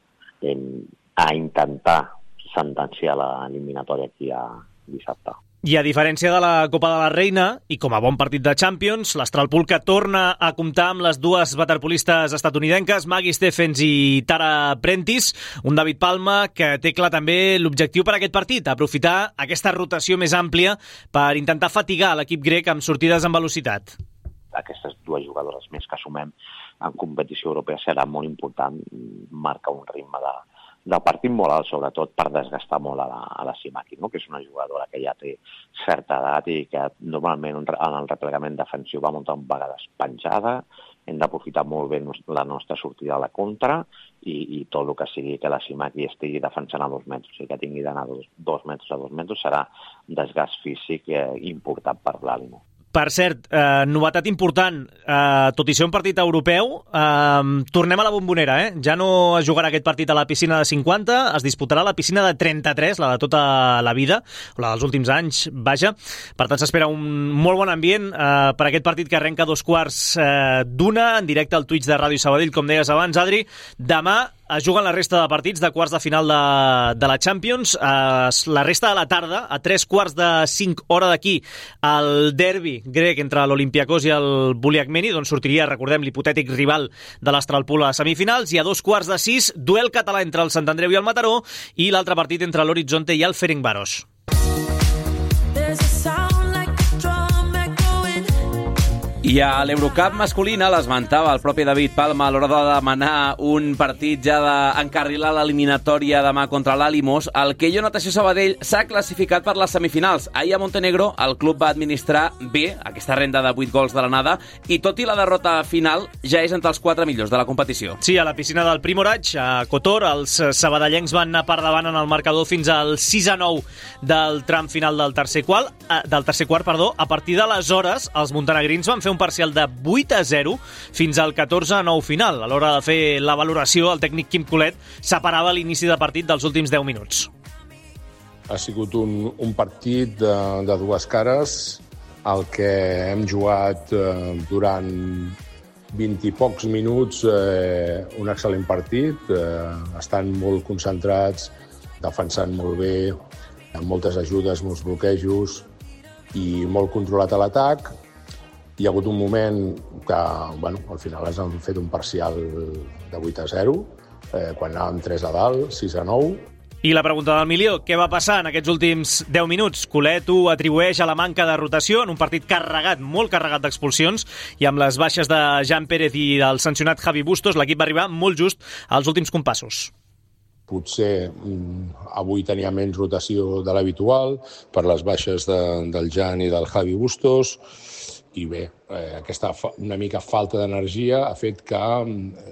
a intentar sentenciar l'eliminatòria aquí a dissabte. I a diferència de la Copa de la Reina, i com a bon partit de Champions, l'Astralpul que torna a comptar amb les dues waterpolistes estatunidenques, Maggie Stephens i Tara Prentice, un David Palma que té clar també l'objectiu per a aquest partit, aprofitar aquesta rotació més àmplia per intentar fatigar l'equip grec amb sortides en velocitat. Aquestes dues jugadores més que sumem en competició europea serà molt important marcar un ritme de del partit molt alt, sobretot per desgastar molt a la, a la Simaki, no? Que és una jugadora que ja té certa edat i que normalment en el replegament defensiu va muntar un vegades penjada. Hem d'aprofitar molt bé la nostra sortida a la contra i, i tot el que sigui que la Simaki estigui defensant a dos metres, o sigui que tingui d'anar dos, dos metres a dos metres, serà desgast físic eh, important per l'Alimo. Per cert, eh, novetat important, eh, tot i ser un partit europeu, eh, tornem a la bombonera, eh? Ja no es jugarà aquest partit a la piscina de cinquanta, es disputarà a la piscina de trenta-tres, la de tota la vida, o la dels últims anys, vaja. Per tant, s'espera un molt bon ambient eh, per aquest partit que arrenca a dos quarts eh, d'una, en directe al Twitch de Ràdio Sabadell, com deies abans, Adri. Demà es juguen la resta de partits de quarts de final de, de la Champions. Eh, la resta de la tarda, a tres quarts de cinc hora d'aquí, el derbi grec entre l'Olympiakos i el Buliakmeni, d'on sortiria, recordem, l'hipotètic rival de l'Astralpul a semifinals, i a dos quarts de sis, duel català entre el Sant Andreu i el Mataró, i l'altre partit entre l'Horizonte i el Ferencváros. I a l'Eurocup masculina l'esmentava el propi David Palma a l'hora de demanar un partit ja d'encarrilar l'eliminatòria demà contra l'Alimos. El Keio Natació Sabadell s'ha classificat per les semifinals. Ahir a Montenegro el club va administrar bé aquesta renda de vuit gols de l'anada i tot i la derrota final ja és entre els quatre millors de la competició. Sí, a la piscina del Primorac, a Kotor, els sabadellencs van anar per davant en el marcador fins al sis a nou del tram final del tercer quart. Del tercer quart, perdó. A partir d'aleshores, els montenegrins van fer un parcial de vuit a zero fins al catorze a nou final. A l'hora de fer la valoració, el tècnic Quim Colet separava l'inici de partit dels últims deu minuts. Ha sigut un, un partit de, de dues cares, el que hem jugat eh, durant vint i pocs minuts, eh, un excel·lent partit, eh, estan molt concentrats, defensant molt bé, amb moltes ajudes, molts bloquejos i molt controlat a l'atac. Hi ha hagut un moment que, bueno, al final ens han fet un parcial de vuit a zero, eh, quan anàvem tres a dalt, sis a nou. I la pregunta del milió, què va passar en aquests últims deu minuts? Colet ho atribueix a la manca de rotació en un partit carregat, molt carregat d'expulsions, i amb les baixes de Jan Pérez i del sancionat Javi Bustos, l'equip va arribar molt just als últims compassos. Potser mm, avui tenia menys rotació de l'habitual per les baixes de, del Jan i del Javi Bustos, i bé, eh, aquesta fa, una mica falta d'energia ha fet que eh,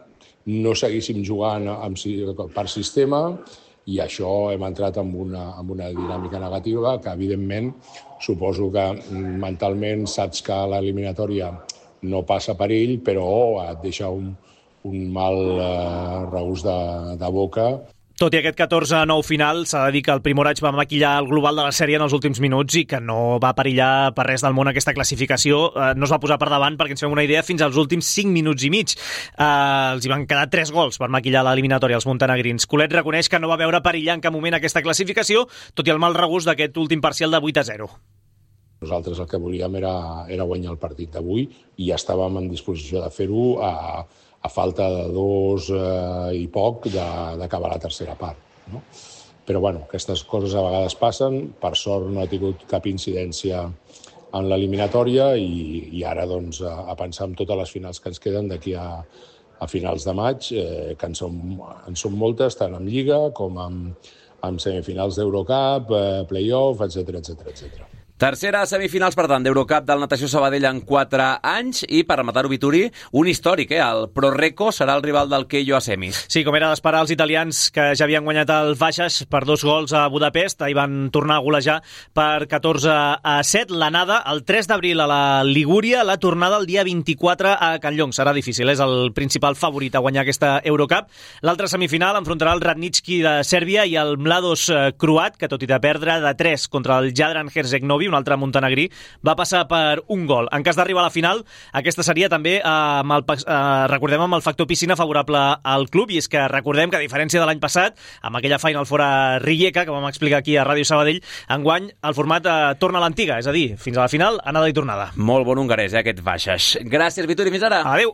no seguíssim jugant amb, per sistema, i això hem entrat en una, en una dinàmica negativa que, evidentment, suposo que mentalment saps que l'eliminatòria no passa per ell, però et deixa un, un mal eh, regust de, de boca. Tot i aquest catorze a nou final, s'ha de dir que el Primoraig va maquillar el global de la sèrie en els últims minuts i que no va perillar per res del món aquesta classificació. Eh, no es va posar per davant, perquè ens fem una idea, fins als últims cinc minuts i mig. Eh, els hi van quedar tres gols per maquillar l'eliminatòria, els montenegrins. Colet reconeix que no va veure perillar en cap moment aquesta classificació, tot i el mal regust d'aquest últim parcial de vuit a zero. Nosaltres el que volíem era, era guanyar el partit d'avui i estàvem en disposició de fer-ho a a falta de dos eh, i poc d'acabar la tercera part. No? Però bueno, aquestes coses a vegades passen, per sort no ha tingut cap incidència en l'eliminatòria i, i ara doncs, a, a pensar en totes les finals que ens queden d'aquí a, a finals de maig, eh, que en són, en són moltes, tant en Lliga com en, en semifinals d'Eurocup, eh, play-off, etcètera, etcètera, etcètera. Tercera semifinals, per tant, d'Eurocup del Natació Sabadell en quatre anys i, per rematar-ho, Vituri, un històric, eh? El Proreco serà el rival del Keio a semis. Sí, com era d'esperar, els italians que ja havien guanyat el Baixas per dos gols a Budapest, ahir van tornar a golejar per catorze a set. L'anada el tres d'abril a la Ligúria, la tornada el dia vint-i-quatre a Can Llong. Serà difícil, és el principal favorit a guanyar aquesta Eurocup. L'altra semifinal enfrontarà el Radnički de Sèrbia i el Mladost croat, que tot i de perdre de tres contra el Jadran Herceg-Novi, un altre montenegrí, va passar per un gol. En cas d'arribar a la final, aquesta seria també, eh, amb el, eh, recordem, amb el factor piscina favorable al club, i és que recordem que, a diferència de l'any passat, amb aquella Final Four a Rijeka, que vam explicar aquí a Ràdio Sabadell, enguany el format eh, torna a l'antiga, és a dir, fins a la final, anada i tornada. Molt bon hongarès, eh, aquest Baixas. Gràcies, Vituri, fins ara. Adéu.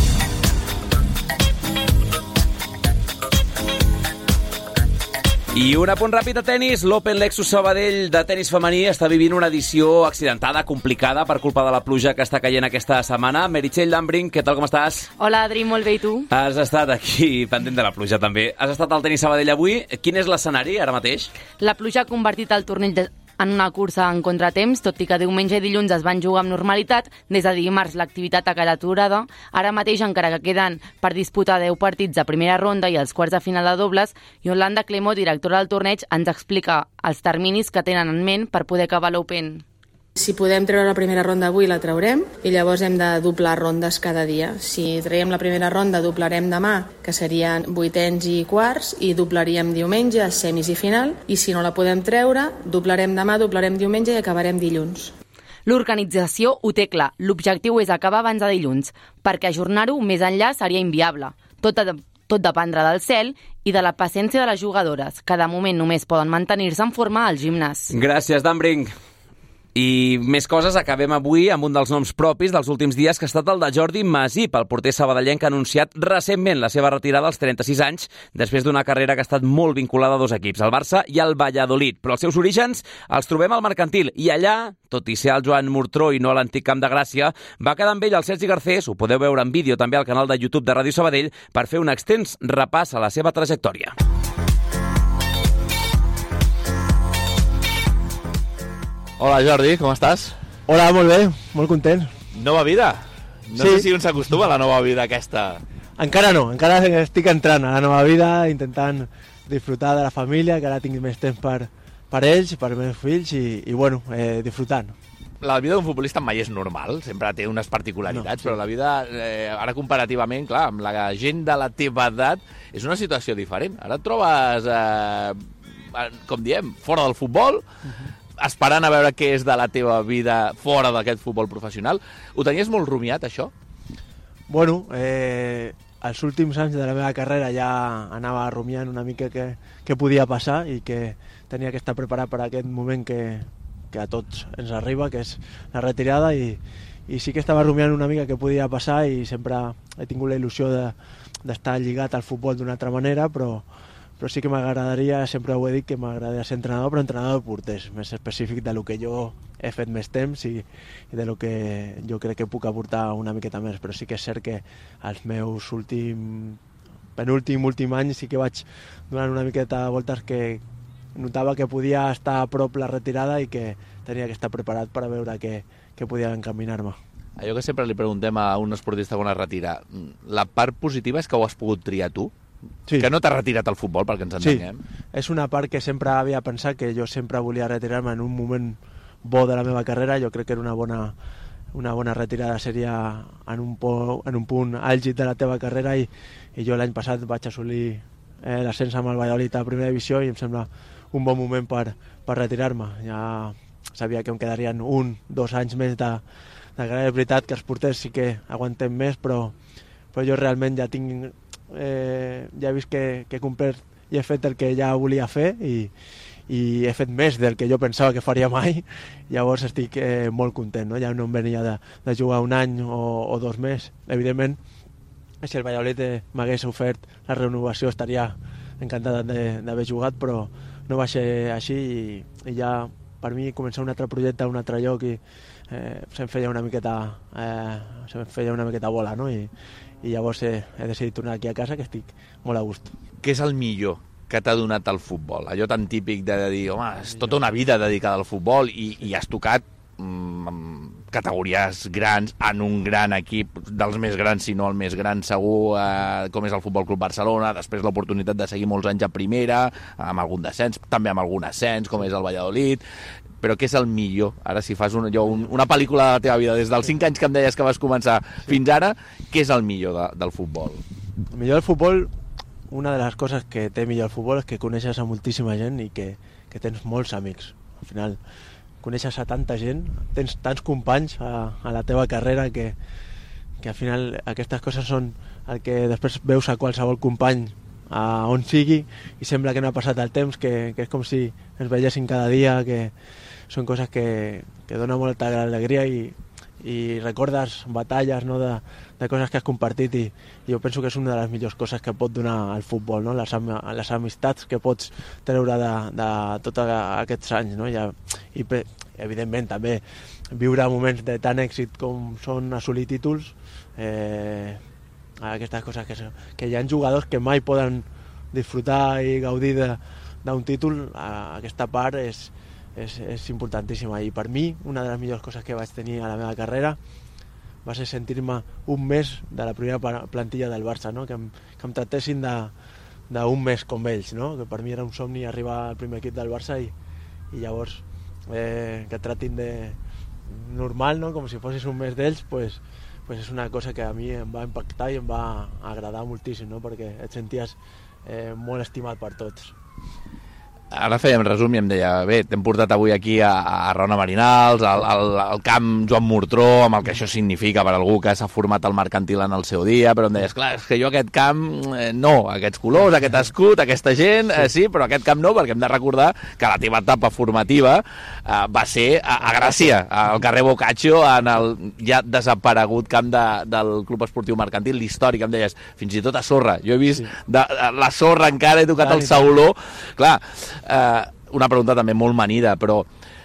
I un apunt ràpid de tenis. L'Open Lexus Sabadell de tenis femení està vivint una edició accidentada, complicada, per culpa de la pluja que està caient aquesta setmana. Meritxell Dambring, què tal, com estàs? Hola, Adri, molt bé, i tu? Has estat aquí, pendent de la pluja, també. Has estat al tenis Sabadell avui. Quin és l'escenari, ara mateix? La pluja ha convertit el torneig de... en una cursa en contratemps, tot i que diumenge i dilluns es van jugar amb normalitat. Des de dimarts l'activitat ha quedat aturada. Ara mateix, encara que queden per disputar deu partits de primera ronda i els quarts de final de dobles, Yolanda Clemó, directora del torneig, ens explica els terminis que tenen en ment per poder acabar l'Open. Si podem treure la primera ronda avui, la traurem, i llavors hem de doblar rondes cada dia. Si traiem la primera ronda, doblarem demà, que serien vuitens i quarts, i doblaríem diumenge, semis i final, i si no la podem treure, doblarem demà, doblarem diumenge i acabarem dilluns. L'organització ho té clar. L'objectiu és acabar abans de dilluns, perquè ajornar-ho més enllà seria inviable. Tot de... Tot dependrà del cel i de la paciència de les jugadores, que de moment només poden mantenir-se en forma al gimnàs. Gràcies, Dambring. I més coses, acabem avui amb un dels noms propis dels últims dies, que ha estat el de Jordi Masip, el porter sabadellenc que ha anunciat recentment la seva retirada als trenta-sis anys, després d'una carrera que ha estat molt vinculada a dos equips, el Barça i el Valladolid. Però els seus orígens els trobem al Mercantil, i allà, tot i ser el Joan Murtró i no a l'antic Camp de Gràcia, va quedar amb ell el Sergi Garcés, ho podeu veure en vídeo també al canal de YouTube de Ràdio Sabadell, per fer un extens repàs a la seva trajectòria. Hola Jordi, com estàs? Hola, molt bé, molt content. Nova vida? No sí. sé si un s'acostuma a la nova vida aquesta. Encara no, encara estic entrant a la nova vida, intentant disfrutar de la família, que ara tinc més temps per, per ells, per els meus fills, i, i bueno, eh, disfrutant. La vida d'un futbolista mai és normal, sempre té unes particularitats, no, sí. Però la vida, eh, ara comparativament, clar, amb la gent de la teva edat, és una situació diferent. Ara et trobes, eh, com diem, fora del futbol, uh-huh. esperant a veure què és de la teva vida fora d'aquest futbol professional. Ho tenies molt rumiat, això? Bueno, eh, els últims anys de la meva carrera ja anava rumiant una mica què, què podia passar i que tenia que estar preparat per a aquest moment que, que a tots ens arriba, que és la retirada, i, i sí que estava rumiant una mica què podia passar i sempre he tingut la il·lusió de, d'estar lligat al futbol d'una altra manera, però, però sí que m'agradaria, sempre ho he dit, que m'agradaria ser entrenador, però entrenador de porters, més específic de lo que jo he fet més temps i, i de lo que jo crec que puc aportar una miqueta més, però sí que és cert que els meus últim, penúltim, últim any sí que vaig donant una miqueta de voltes que notava que podia estar a prop la retirada i que tenia que estar preparat per a veure què, què podia encaminar-me. Allò que sempre li preguntem a un esportista quan es retira, la part positiva és que ho has pogut triar tu? Sí. Que no t'has retirat al futbol, perquè ens entenguem. Sí, és una part que sempre havia pensat, que jo sempre volia retirar-me en un moment bo de la meva carrera. Jo crec que era una bona, una bona retirada, seria en un, po, en un punt àlgid de la teva carrera, i, i jo l'any passat vaig assolir eh, l'ascens amb el Valladolid a primera divisió i em sembla un bon moment per, per retirar-me. Ja sabia que em quedarien un, dos anys més de, de carrera. És veritat que els porters sí que aguantem més, però, però jo realment ja tinc eh, ja he vist que, que he complert i he fet el que ja volia fer, i, i he fet més del que jo pensava que faria mai. Llavors estic eh, molt content, no? Ja no em venia de, de jugar un any o, o dos més. Evidentment, si el Valladolid eh, m'hagués ofert la renovació estaria encantat d'haver jugat, però no va ser així, i, i ja per mi començar un altre projecte a un altre lloc i eh, se'm feia una miqueta eh, se'm feia una miqueta bola, no? I, i llavors he, he decidit tornar aquí a casa, que estic molt a gust. Què és el millor que t'ha donat el futbol? Allò tan típic de dir, home, és tota una vida dedicada al futbol i, i has tocat mm, categories grans en un gran equip, dels més grans, si no el més gran segur, eh, com és el Futbol Club Barcelona, després l'oportunitat de seguir molts anys a primera, amb algun descens, també amb algun ascens, com és el Valladolid. Però què és el millor? Ara, si fas un, allò, un, una pel·lícula de la teva vida, des dels cinc anys que em deies que vas començar fins ara, què és el millor de, del futbol? El millor del futbol, una de les coses que té millor el futbol és que coneixes a moltíssima gent i que, que tens molts amics. Al final, coneixes a tanta gent, tens tants companys a, a la teva carrera que, que al final aquestes coses són el que després veus a qualsevol company a on sigui i sembla que no ha passat el temps, que, que és com si ens veiessin cada dia, que són coses que, que donen molta alegria i, i recordes batalles, no, de, de coses que has compartit, i, i jo penso que és una de les millors coses que pot donar el futbol, no? les, am les amistats que pots treure de, de tots aquests anys, no? Ja, i evidentment també viure moments de tant èxit com són assolir títols, eh, aquestes coses que, que hi ha jugadors que mai poden disfrutar i gaudir d'un títol, aquesta part és, és, és importantíssima, i per mi una de les millors coses que vaig tenir a la meva carrera va ser sentir-me un mes de la primera plantilla del Barça, no? que, em, que em tractessin d'un mes com ells, no? Que per mi era un somni arribar al primer equip del Barça, i, i llavors eh, que et tratin de normal, no? Com si fossis un mes d'ells, pues, pues és una cosa que a mi em va impactar i em va agradar moltíssim, no? Perquè et senties eh, molt estimat per tots. Ara fèiem resum i em deia, bé, t'hem portat avui aquí a, a Raona Marinals, al, al, al camp Joan Murtró, amb el que això significa per algú que s'ha format al mercantil en el seu dia, però em deies, clar, és que jo aquest camp, eh, no, aquests colors, aquest escut, aquesta gent, eh, sí, però aquest camp no, perquè hem de recordar que la teva etapa formativa eh, va ser a, a Gràcia, al carrer Boccaccio, en el ja desaparegut camp de, del Club Esportiu Mercantil, l'històric, em deies, fins i tot a sorra. Jo he vist de, de, la sorra encara, he tocat el sauló, clar. Uh, una pregunta també molt manida, però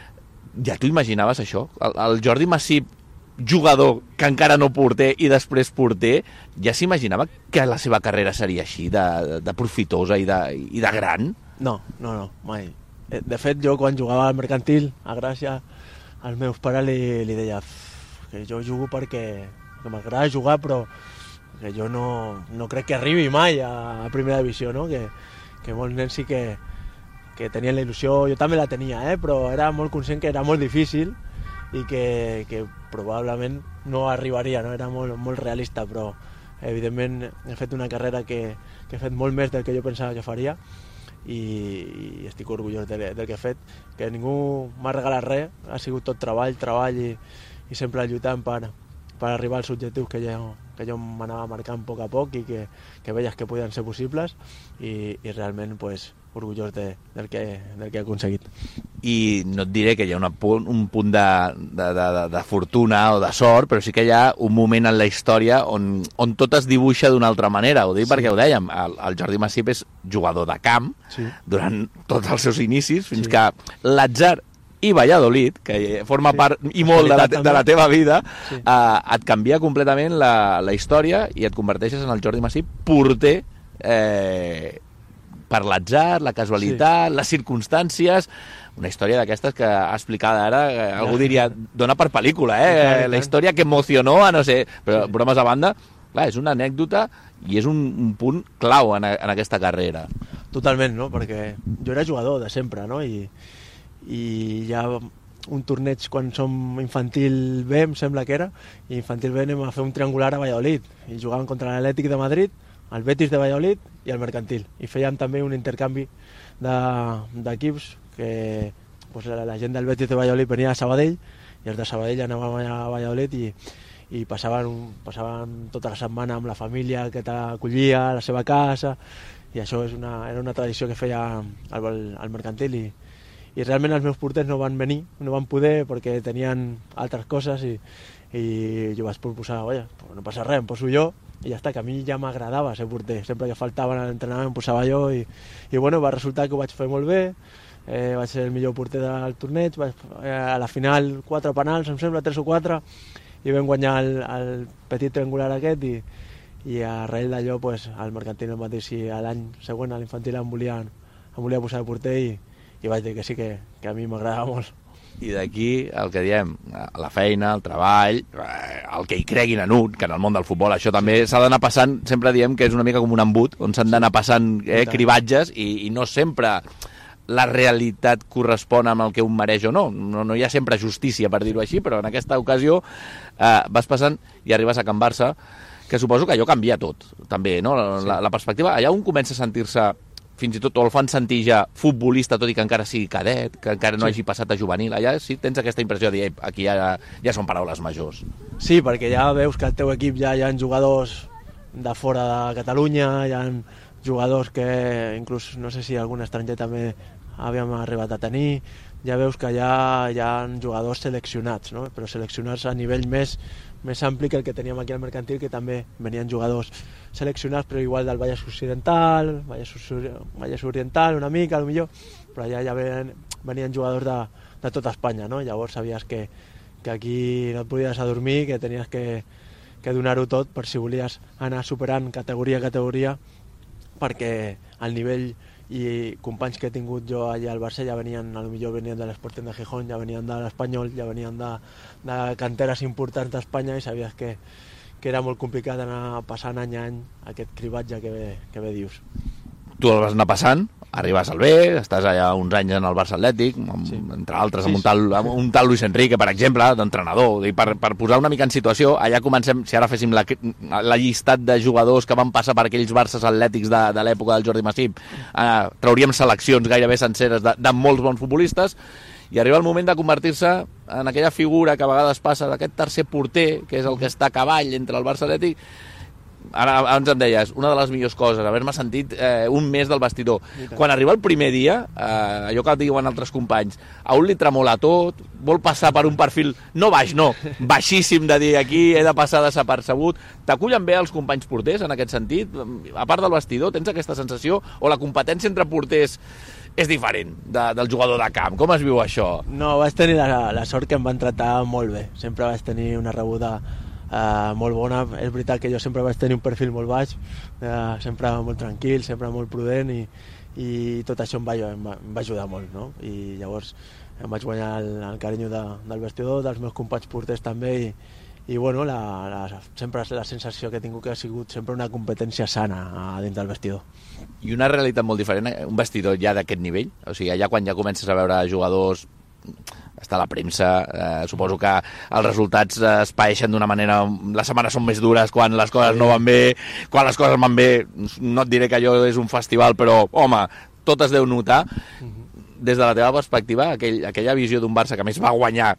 ja t'ho imaginaves això? El, el Jordi Massip, jugador que encara no porter i després porter, ja s'imaginava que la seva carrera seria així de, de, de profitosa i de, i de gran? No, no, no, mai. De fet, jo quan jugava al mercantil a Gràcia, als meus pares li, li deia que jo jugo perquè m'agrada jugar, però que jo no, no crec que arribi mai a, a primera divisió, no? Que, que molts nens sí que que tenien la il·lusió, jo també la tenia, eh? Però era molt conscient que era molt difícil i que, que probablement no arribaria, no? Era molt, molt realista, però evidentment he fet una carrera que, que he fet molt més del que jo pensava que faria, i, i estic orgullós del, del que he fet, que ningú m'ha regalat res, ha sigut tot treball, treball i, i sempre lluitant per, per arribar als objectius que jo, que jo m'anava marcant a poc a poc i que, que veies que podien ser possibles i, i realment pues, orgullós de, del, que, del que he aconseguit. I no et diré que hi ha una, un punt de, de, de, de fortuna o de sort, però sí que hi ha un moment en la història on, on tot es dibuixa d'una altra manera. Ho dic sí. perquè ho dèiem, el, el Jordi Massip és jugador de camp sí. durant tots els seus inicis, fins sí. que l'atzar i Valladolid, que forma sí. part i molt de la, de la teva vida, sí. eh, et canvia completament la, la història i et converteixes en el Jordi Massip porter eh, per l'atzar, la casualitat, sí. les circumstàncies, una història d'aquestes que ha explicat ara, eh, algú diria, dona per pel·lícula, eh? Sí, la història que emocionó a no sé, però sí. bromes a banda, clar, és una anècdota i és un, un punt clau en, en aquesta carrera. Totalment, no? Perquè jo era jugador de sempre, no? I, i hi ha un torneig quan som infantil B, em sembla que era, i infantil B anem a fer un triangular a Valladolid, i jugàvem contra l'Atlètic de Madrid, el Betis de Valladolid i el Mercantil. I fèiem també un intercanvi d'equips de, que pues, la, la gent del Betis de Valladolid venia a Sabadell i els de Sabadell anàvem a Valladolid i, i passaven, passaven tota la setmana amb la família que t'acollia a la seva casa i això és una, era una tradició que feia el, el Mercantil i, i realment els meus porters no van venir, no van poder perquè tenien altres coses i, i jo vaig proposar, oye, no passa res, em poso jo i ja està, que a mi ja m'agradava ser porter, sempre que faltava a l'entrenament em posava jo i, i bueno, va resultar que ho vaig fer molt bé, eh, vaig ser el millor porter del torneig, vaig, eh, a la final quatre penals, em sembla, tres o quatre, i vam guanyar el, el petit triangular aquest i, i a raïl d'allò pues, el Mercantil em va dir si l'any següent a l'infantil em volia, em volia posar de porter i, i vaig dir que sí, que, que a mi m'agradava molt. I d'aquí el que diem, la feina, el treball, el que hi creguin en un, que en el món del futbol això també s'ha d'anar passant, sempre diem que és una mica com un embut, on s'han d'anar passant eh, cribatges i, i no sempre la realitat correspon amb el que un mereix o no. No, no hi ha sempre justícia, per dir-ho així, però en aquesta ocasió eh, vas passant i arribes a Can Barça, que suposo que allò canvia tot, també, no? La, la perspectiva, allà un comença a sentir-se fins i tot o el fan sentir ja futbolista, tot i que encara sigui cadet, que encara no sí. hagi passat a juvenil. Allà sí tens aquesta impressió de dir, aquí ja, ja són paraules majors. Sí, perquè ja veus que al teu equip ja hi ha jugadors de fora de Catalunya, hi ha jugadors que inclús, no sé si algun estranger també havíem arribat a tenir, ja veus que ja hi ha jugadors seleccionats, no? Però seleccionats a nivell més, més ampli que el que teníem aquí al Mercantil, que també venien jugadors seleccionats, però igual del Vallès Occidental, Vallès, Vallès Oriental una mica, potser, però allà ja venien, venien jugadors de, de tota Espanya, no? Llavors sabies que, que aquí no et podies adormir, que tenies que, que donar-ho tot per si volies anar superant categoria a categoria, perquè el nivell i companys que he tingut jo allà al Barça ja venien, a lo millor venien de l'Sporting de Gijón, ja venien de l'Espanyol, ja venien de, de canteres importants d'Espanya i sabies que, que era molt complicat anar passant any a any aquest cribatge que bé, que bé dius. Tu el vas anar passant, arribes al B, estàs allà uns anys en el Barça Atlètic, amb, sí. entre altres amb un tal, amb un tal Luis Enrique, per exemple, d'entrenador. Per, per posar una mica en situació, allà comencem, si ara féssim la, la llistat de jugadors que van passar per aquells Barças Atlètics de, de l'època del Jordi Massip, eh, trauríem seleccions gairebé senceres de, de molts bons futbolistes, i arriba el moment de convertir-se en aquella figura que a vegades passa d'aquest tercer porter, que és el que està a cavall entre el Barça Atlètic. Ara, abans em deies, una de les millors coses, haver-me sentit eh, un mes del vestidor. Quan arriba el primer dia, eh, allò que diuen altres companys, a un li tremola tot, vol passar per un perfil, no baix, no, baixíssim, de dir aquí he de passar desapercebut. T'acullen bé els companys porters en aquest sentit? A part del vestidor, tens aquesta sensació? O la competència entre porters és diferent de, del jugador de camp? Com es viu això? No, vaig tenir la, la sort que em van tratar molt bé. Sempre vaig tenir una rebuda Uh, molt bona. És veritat que jo sempre vaig tenir un perfil molt baix, uh, sempre molt tranquil, sempre molt prudent i, i tot això em va, em va, em va ajudar molt, no? I llavors em vaig guanyar el, el carinyo de, del vestidor, dels meus companys porters també i, i bueno, la, la, sempre la sensació que he tingut que ha sigut sempre una competència sana a dins del vestidor. I una realitat molt diferent, un vestidor ja d'aquest nivell? O sigui, allà quan ja comences a veure jugadors, està a la premsa, eh, suposo que els resultats eh, es paeixen d'una manera, les setmanes són més dures quan les coses no van bé, quan les coses van bé, no et diré que allò és un festival, però, home, tot es deu notar. Des de la teva perspectiva, aquell, aquella visió d'un Barça que més va guanyar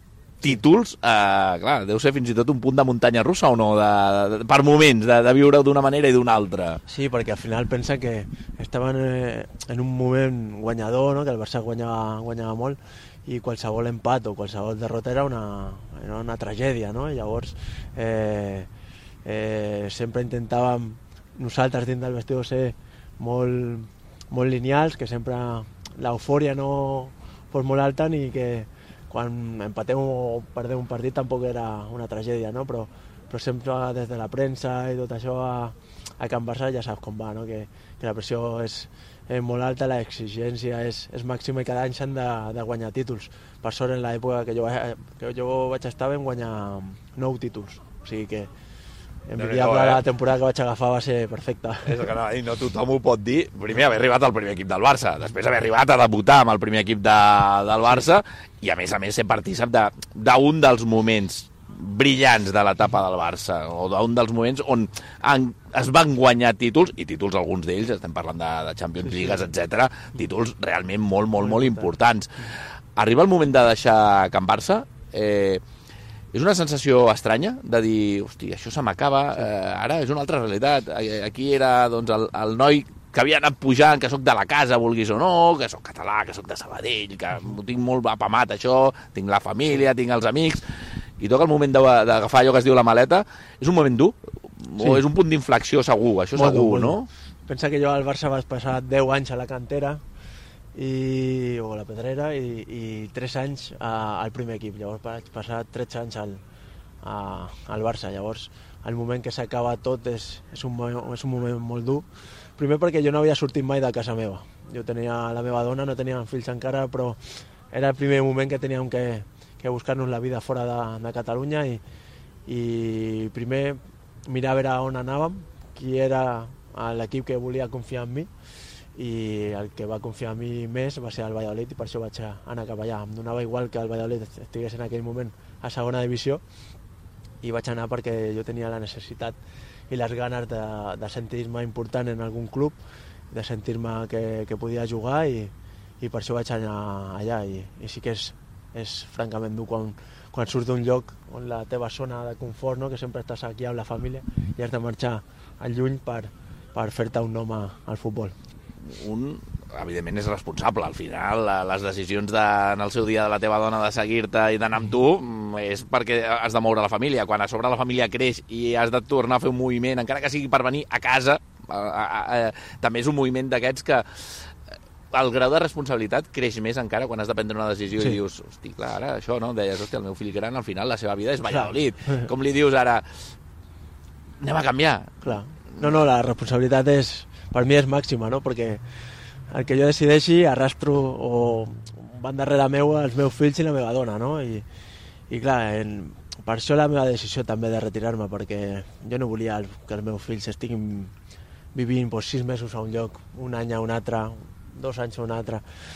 títols, eh, clar, deu ser fins i tot un punt de muntanya russa o no, de, de, per moments, de, de viure d'una manera i d'una altra. Sí, perquè al final pensa que estaven eh, en un moment guanyador, no? Que el Barça guanyava, guanyava molt, i qualsevol empat o qualsevol derrota era una, era una tragèdia, no? I llavors eh, eh, sempre intentàvem nosaltres dins del vestidor ser molt, molt lineals, que sempre l'eufòria no fos molt alta ni que quan empatem o perdem un partit tampoc era una tragèdia, no? Però, però sempre des de la premsa i tot això a, a Can Barça ja saps com va, no? Que, que la pressió és, és molt alta, l'exigència és, és màxima i cada any s'han de, de guanyar títols. Per sort, en l'època que, jo, que jo vaig estar vam guanyar nou títols, o sigui que envidiable, no, no, eh? La temporada que vaig agafar va ser perfecta. És el que no, no tothom ho pot dir. Primer haver arribat al primer equip del Barça, després haver arribat a debutar amb el primer equip de, del Barça i a més a més ser partícip d'un de, dels moments brillants de l'etapa del Barça o d'un dels moments on en, es van guanyar títols, i títols alguns d'ells, estem parlant de, de Champions League, etcètera, títols realment molt, molt, molt importants. Arriba el moment de deixar Can Barça, eh, és una sensació estranya de dir, hosti, això se m'acaba, eh, ara és una altra realitat. Aquí era doncs, el, el noi que havia anat pujant, que sóc de la casa, vulguis o no, que sóc català, que sóc de Sabadell, que ho tinc molt apamat això, tinc la família, tinc els amics, i toca el moment d'agafar allò que es diu la maleta. És un moment dur? Sí. O és un punt d'inflexió segur? Això molt segur, dur, no? Pensa que jo al Barça vaig passar deu anys a la cantera, i, o a la Pedrera i, i tres anys a, al primer equip. Llavors vaig passar tretze anys al, a, al Barça. Llavors el moment que s'acaba tot és, és, un, és un moment molt dur. Primer perquè jo no havia sortit mai de casa meva. Jo tenia la meva dona, no teníem fills encara, però era el primer moment que teníem que, que buscar-nos la vida fora de, de Catalunya i, i primer mirar a veure on anàvem, qui era l'equip que volia confiar en mi, i el que va confiar en mi més va ser el Valladolid i per això vaig anar cap allà. Em donava igual que el Valladolid estigués en aquell moment a segona divisió i vaig anar perquè jo tenia la necessitat i les ganes de, de sentir-me important en algun club, de sentir-me que, que podia jugar i, i per això vaig anar allà i, i sí que és, és francament dur quan, quan surts d'un lloc on la teva zona de confort, no? Que sempre estàs aquí amb la família i has de marxar al lluny per, per fer-te un nom al futbol. Un, evidentment, és responsable. Al final, les decisions de, en el seu dia de la teva dona de seguir-te i d'anar amb tu és perquè has de moure la família. Quan a sobre la família creix i has de tornar a fer un moviment, encara que sigui per venir a casa, a, a, a, també és un moviment d'aquests que el grau de responsabilitat creix més encara quan has de prendre una decisió. Sí. I dius, hosti, clar, ara això, no? Deies, hosti, el meu fill gran, al final la seva vida és Valladolid. Clar. Com li dius ara, anem a canviar? Clar. No, no, la responsabilitat és, per mi és màxima, no? Perquè el que jo decideixi arrastro o van darrere meu els meus fills i la meva dona, no? I, i clar, en, per això la meva decisió també de retirar-me, perquè jo no volia que els meus fills estiguin vivint pues, sis mesos a un lloc, un any a un altre, dos anys a un altre.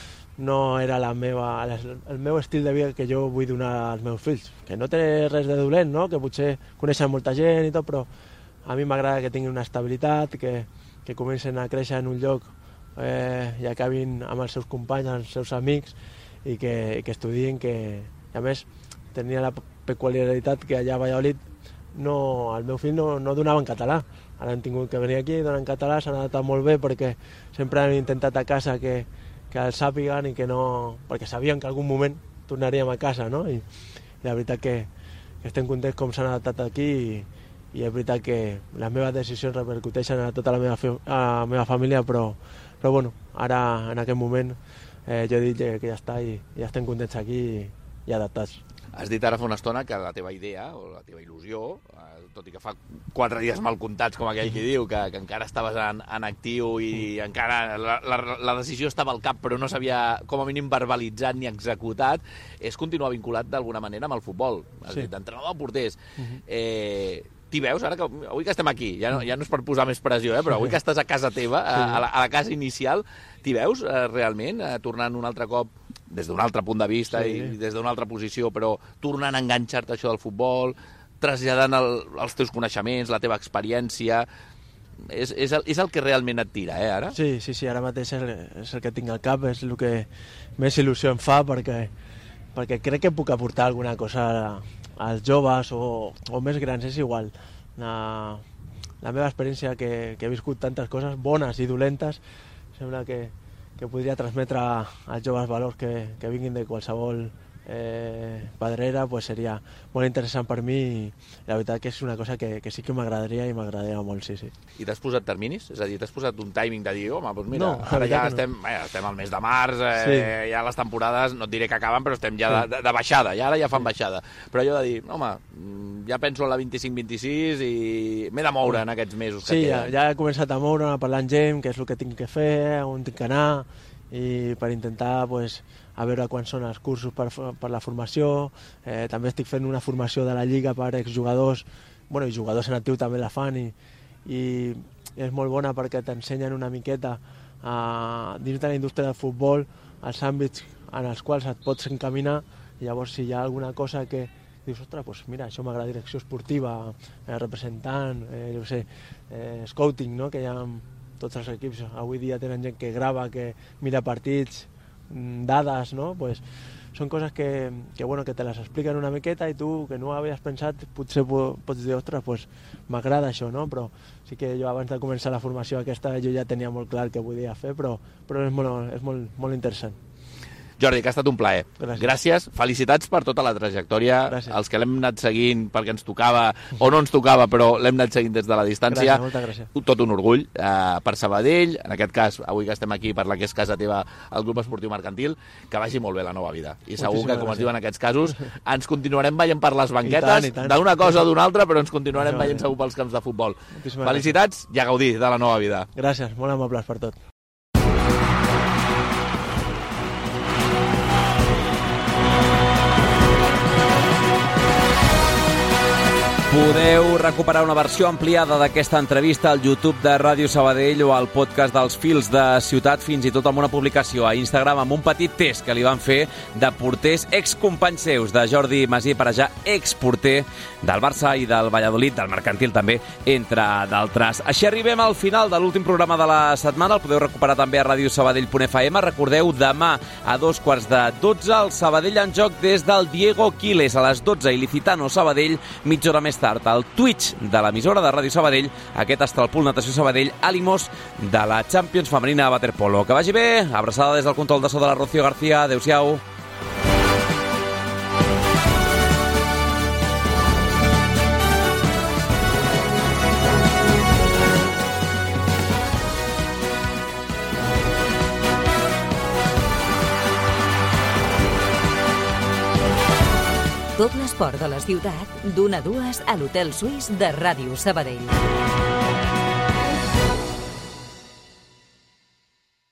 No era la meva, el meu estil de vida que jo vull donar als meus fills, que no té res de dolent, no? Que potser coneixen molta gent i tot, però a mi m'agrada que tinguin una estabilitat, que, que comencen a créixer en un lloc eh, i acabin amb els seus companys, els seus amics, i que, i que estudien, que a més tenia la peculiaritat que allà a Valladolid no, el meu fill no, no donava en català. Ara han tingut que venir aquí, donar en català, s'han adaptat molt bé perquè sempre han intentat a casa que, que els sàpiguen i que no... perquè sabien que algun moment tornaríem a casa, no? I, i la veritat que, que estem contents com s'han adaptat aquí i, i és veritat que les meves decisions repercuteixen a tota la meva, a la meva família, però, però bueno, ara en aquest moment eh, jo he dit que ja està i, i ja estem contents aquí i, i adaptats. Has dit ara fa una estona que la teva idea o la teva il·lusió, eh, tot i que fa quatre dies mal comptats, com aquell que diu, que, que encara estaves en, en actiu i mm. encara la, la, la decisió estava al cap però no s'havia com a mínim verbalitzat ni executat, és continuar vinculat d'alguna manera amb el futbol. Has sí. dit, d'entrenador de porters. Mm-hmm. Eh, T'hi veus, ara que, avui que estem aquí, ja no, ja no és per posar més pressió, eh, però avui que estàs a casa teva, a, a, la, a la casa inicial, t'hi veus eh, realment, eh, tornant un altre cop, des d'un altre punt de vista sí. i des d'una altra posició, però tornant a enganxar-te això del futbol, traslladant el, els teus coneixements, la teva experiència, és, és, el, és el que realment et tira, eh, ara? Sí, sí, sí, ara mateix és el, és el que tinc al cap, és el que més il·lusió em fa, perquè perquè crec que puc aportar alguna cosa als joves o, o més grans, és igual. La, la meva experiència, que, que he viscut tantes coses, bones i dolentes, sembla que, que podria transmetre als joves valors que, que vinguin de qualsevol eh, pedrera, pues seria molt interessant per mi i la veritat que és una cosa que, que sí que m'agradaria i m'agradaria molt, sí, sí. I t'has posat terminis? És a dir, t'has posat un timing de dir, home, doncs mira, no, ara ja no. estem, eh, estem al mes de març, eh, sí. ja les temporades, no et diré que acaben, però estem ja de, de, de baixada, ja ara ja fan baixada. Però allò de dir, home, ja penso en la vint-i-cinc vint-i-sis i m'he de moure en aquests mesos que sí, queden. Sí, ja, ja he començat a moure, a parlar amb gent, què és el que tinc que fer, on tinc que anar, i per intentar pues, a veure quants són els cursos per, per la formació. Eh, també estic fent una formació de la Lliga per exjugadors, bueno, i jugadors en actiu també la fan, i, i és molt bona perquè t'ensenyen una miqueta a, dins de la indústria del futbol els àmbits en els quals et pots encaminar, i llavors si hi ha alguna cosa que dius, ostres, pues mira, això m'agrada, direcció esportiva, eh, representant, eh, jo sé, eh, scouting, no?, que hi ha tots els equips avui dia tenen gent que grava, que mira partits, dades, no? Pues són coses que, que, bueno, que te les expliquen una miqueta i tu, que no ho havies pensat, potser pots dir, ostres, pues, m'agrada això, no? Però sí que jo abans de començar la formació aquesta jo ja tenia molt clar el que volia fer, però, però és, molt, és molt, molt interessant. Jordi, que ha estat un plaer. Gràcies. Gràcies. Felicitats per tota la trajectòria. Gràcies. Els que l'hem anat seguint perquè ens tocava, o no ens tocava, però l'hem anat seguint des de la distància. Gràcies, moltes gràcies. Tot un orgull eh, per Sabadell, en aquest cas, avui que estem aquí per la que és casa teva, el Club Esportiu Mercantil, que vagi molt bé la nova vida. I segur Moltíssimes que, com gràcies. es diu en aquests casos, ens continuarem veient per les banquetes, tant. d'una cosa o d'una altra, però ens continuarem Això, veient ja. segur pels camps de futbol. Moltíssimes Felicitats i a gaudir de la nova vida. Gràcies, molt amables per tot. Podeu recuperar una versió ampliada d'aquesta entrevista al YouTube de Ràdio Sabadell o al podcast dels Fils de Ciutat, fins i tot amb una publicació a Instagram amb un petit test que li van fer de porters excompanys seus, de Jordi Masí Parejà, exporter del Barça i del Valladolid, del Mercantil també, entre d'altres. Així arribem al final de l'últim programa de la setmana. El podeu recuperar també a radiosabadell punt f m. Recordeu, demà a dos quarts de dotze, el Sabadell en joc des del Diego Quiles. A les dotze, Ilicitano Sabadell, mitja hora més tard, al Twitch de l'emissora de Ràdio Sabadell, aquest Astralpool Natació Sabadell, Alimos de la Champions Femenina Waterpolo. Que vagi bé, abraçada des del control de so de la Rocío García. Adéu-siau. Tot l'esport de la ciutat, d'una a dues a l'Hotel Suís de Ràdio Sabadell.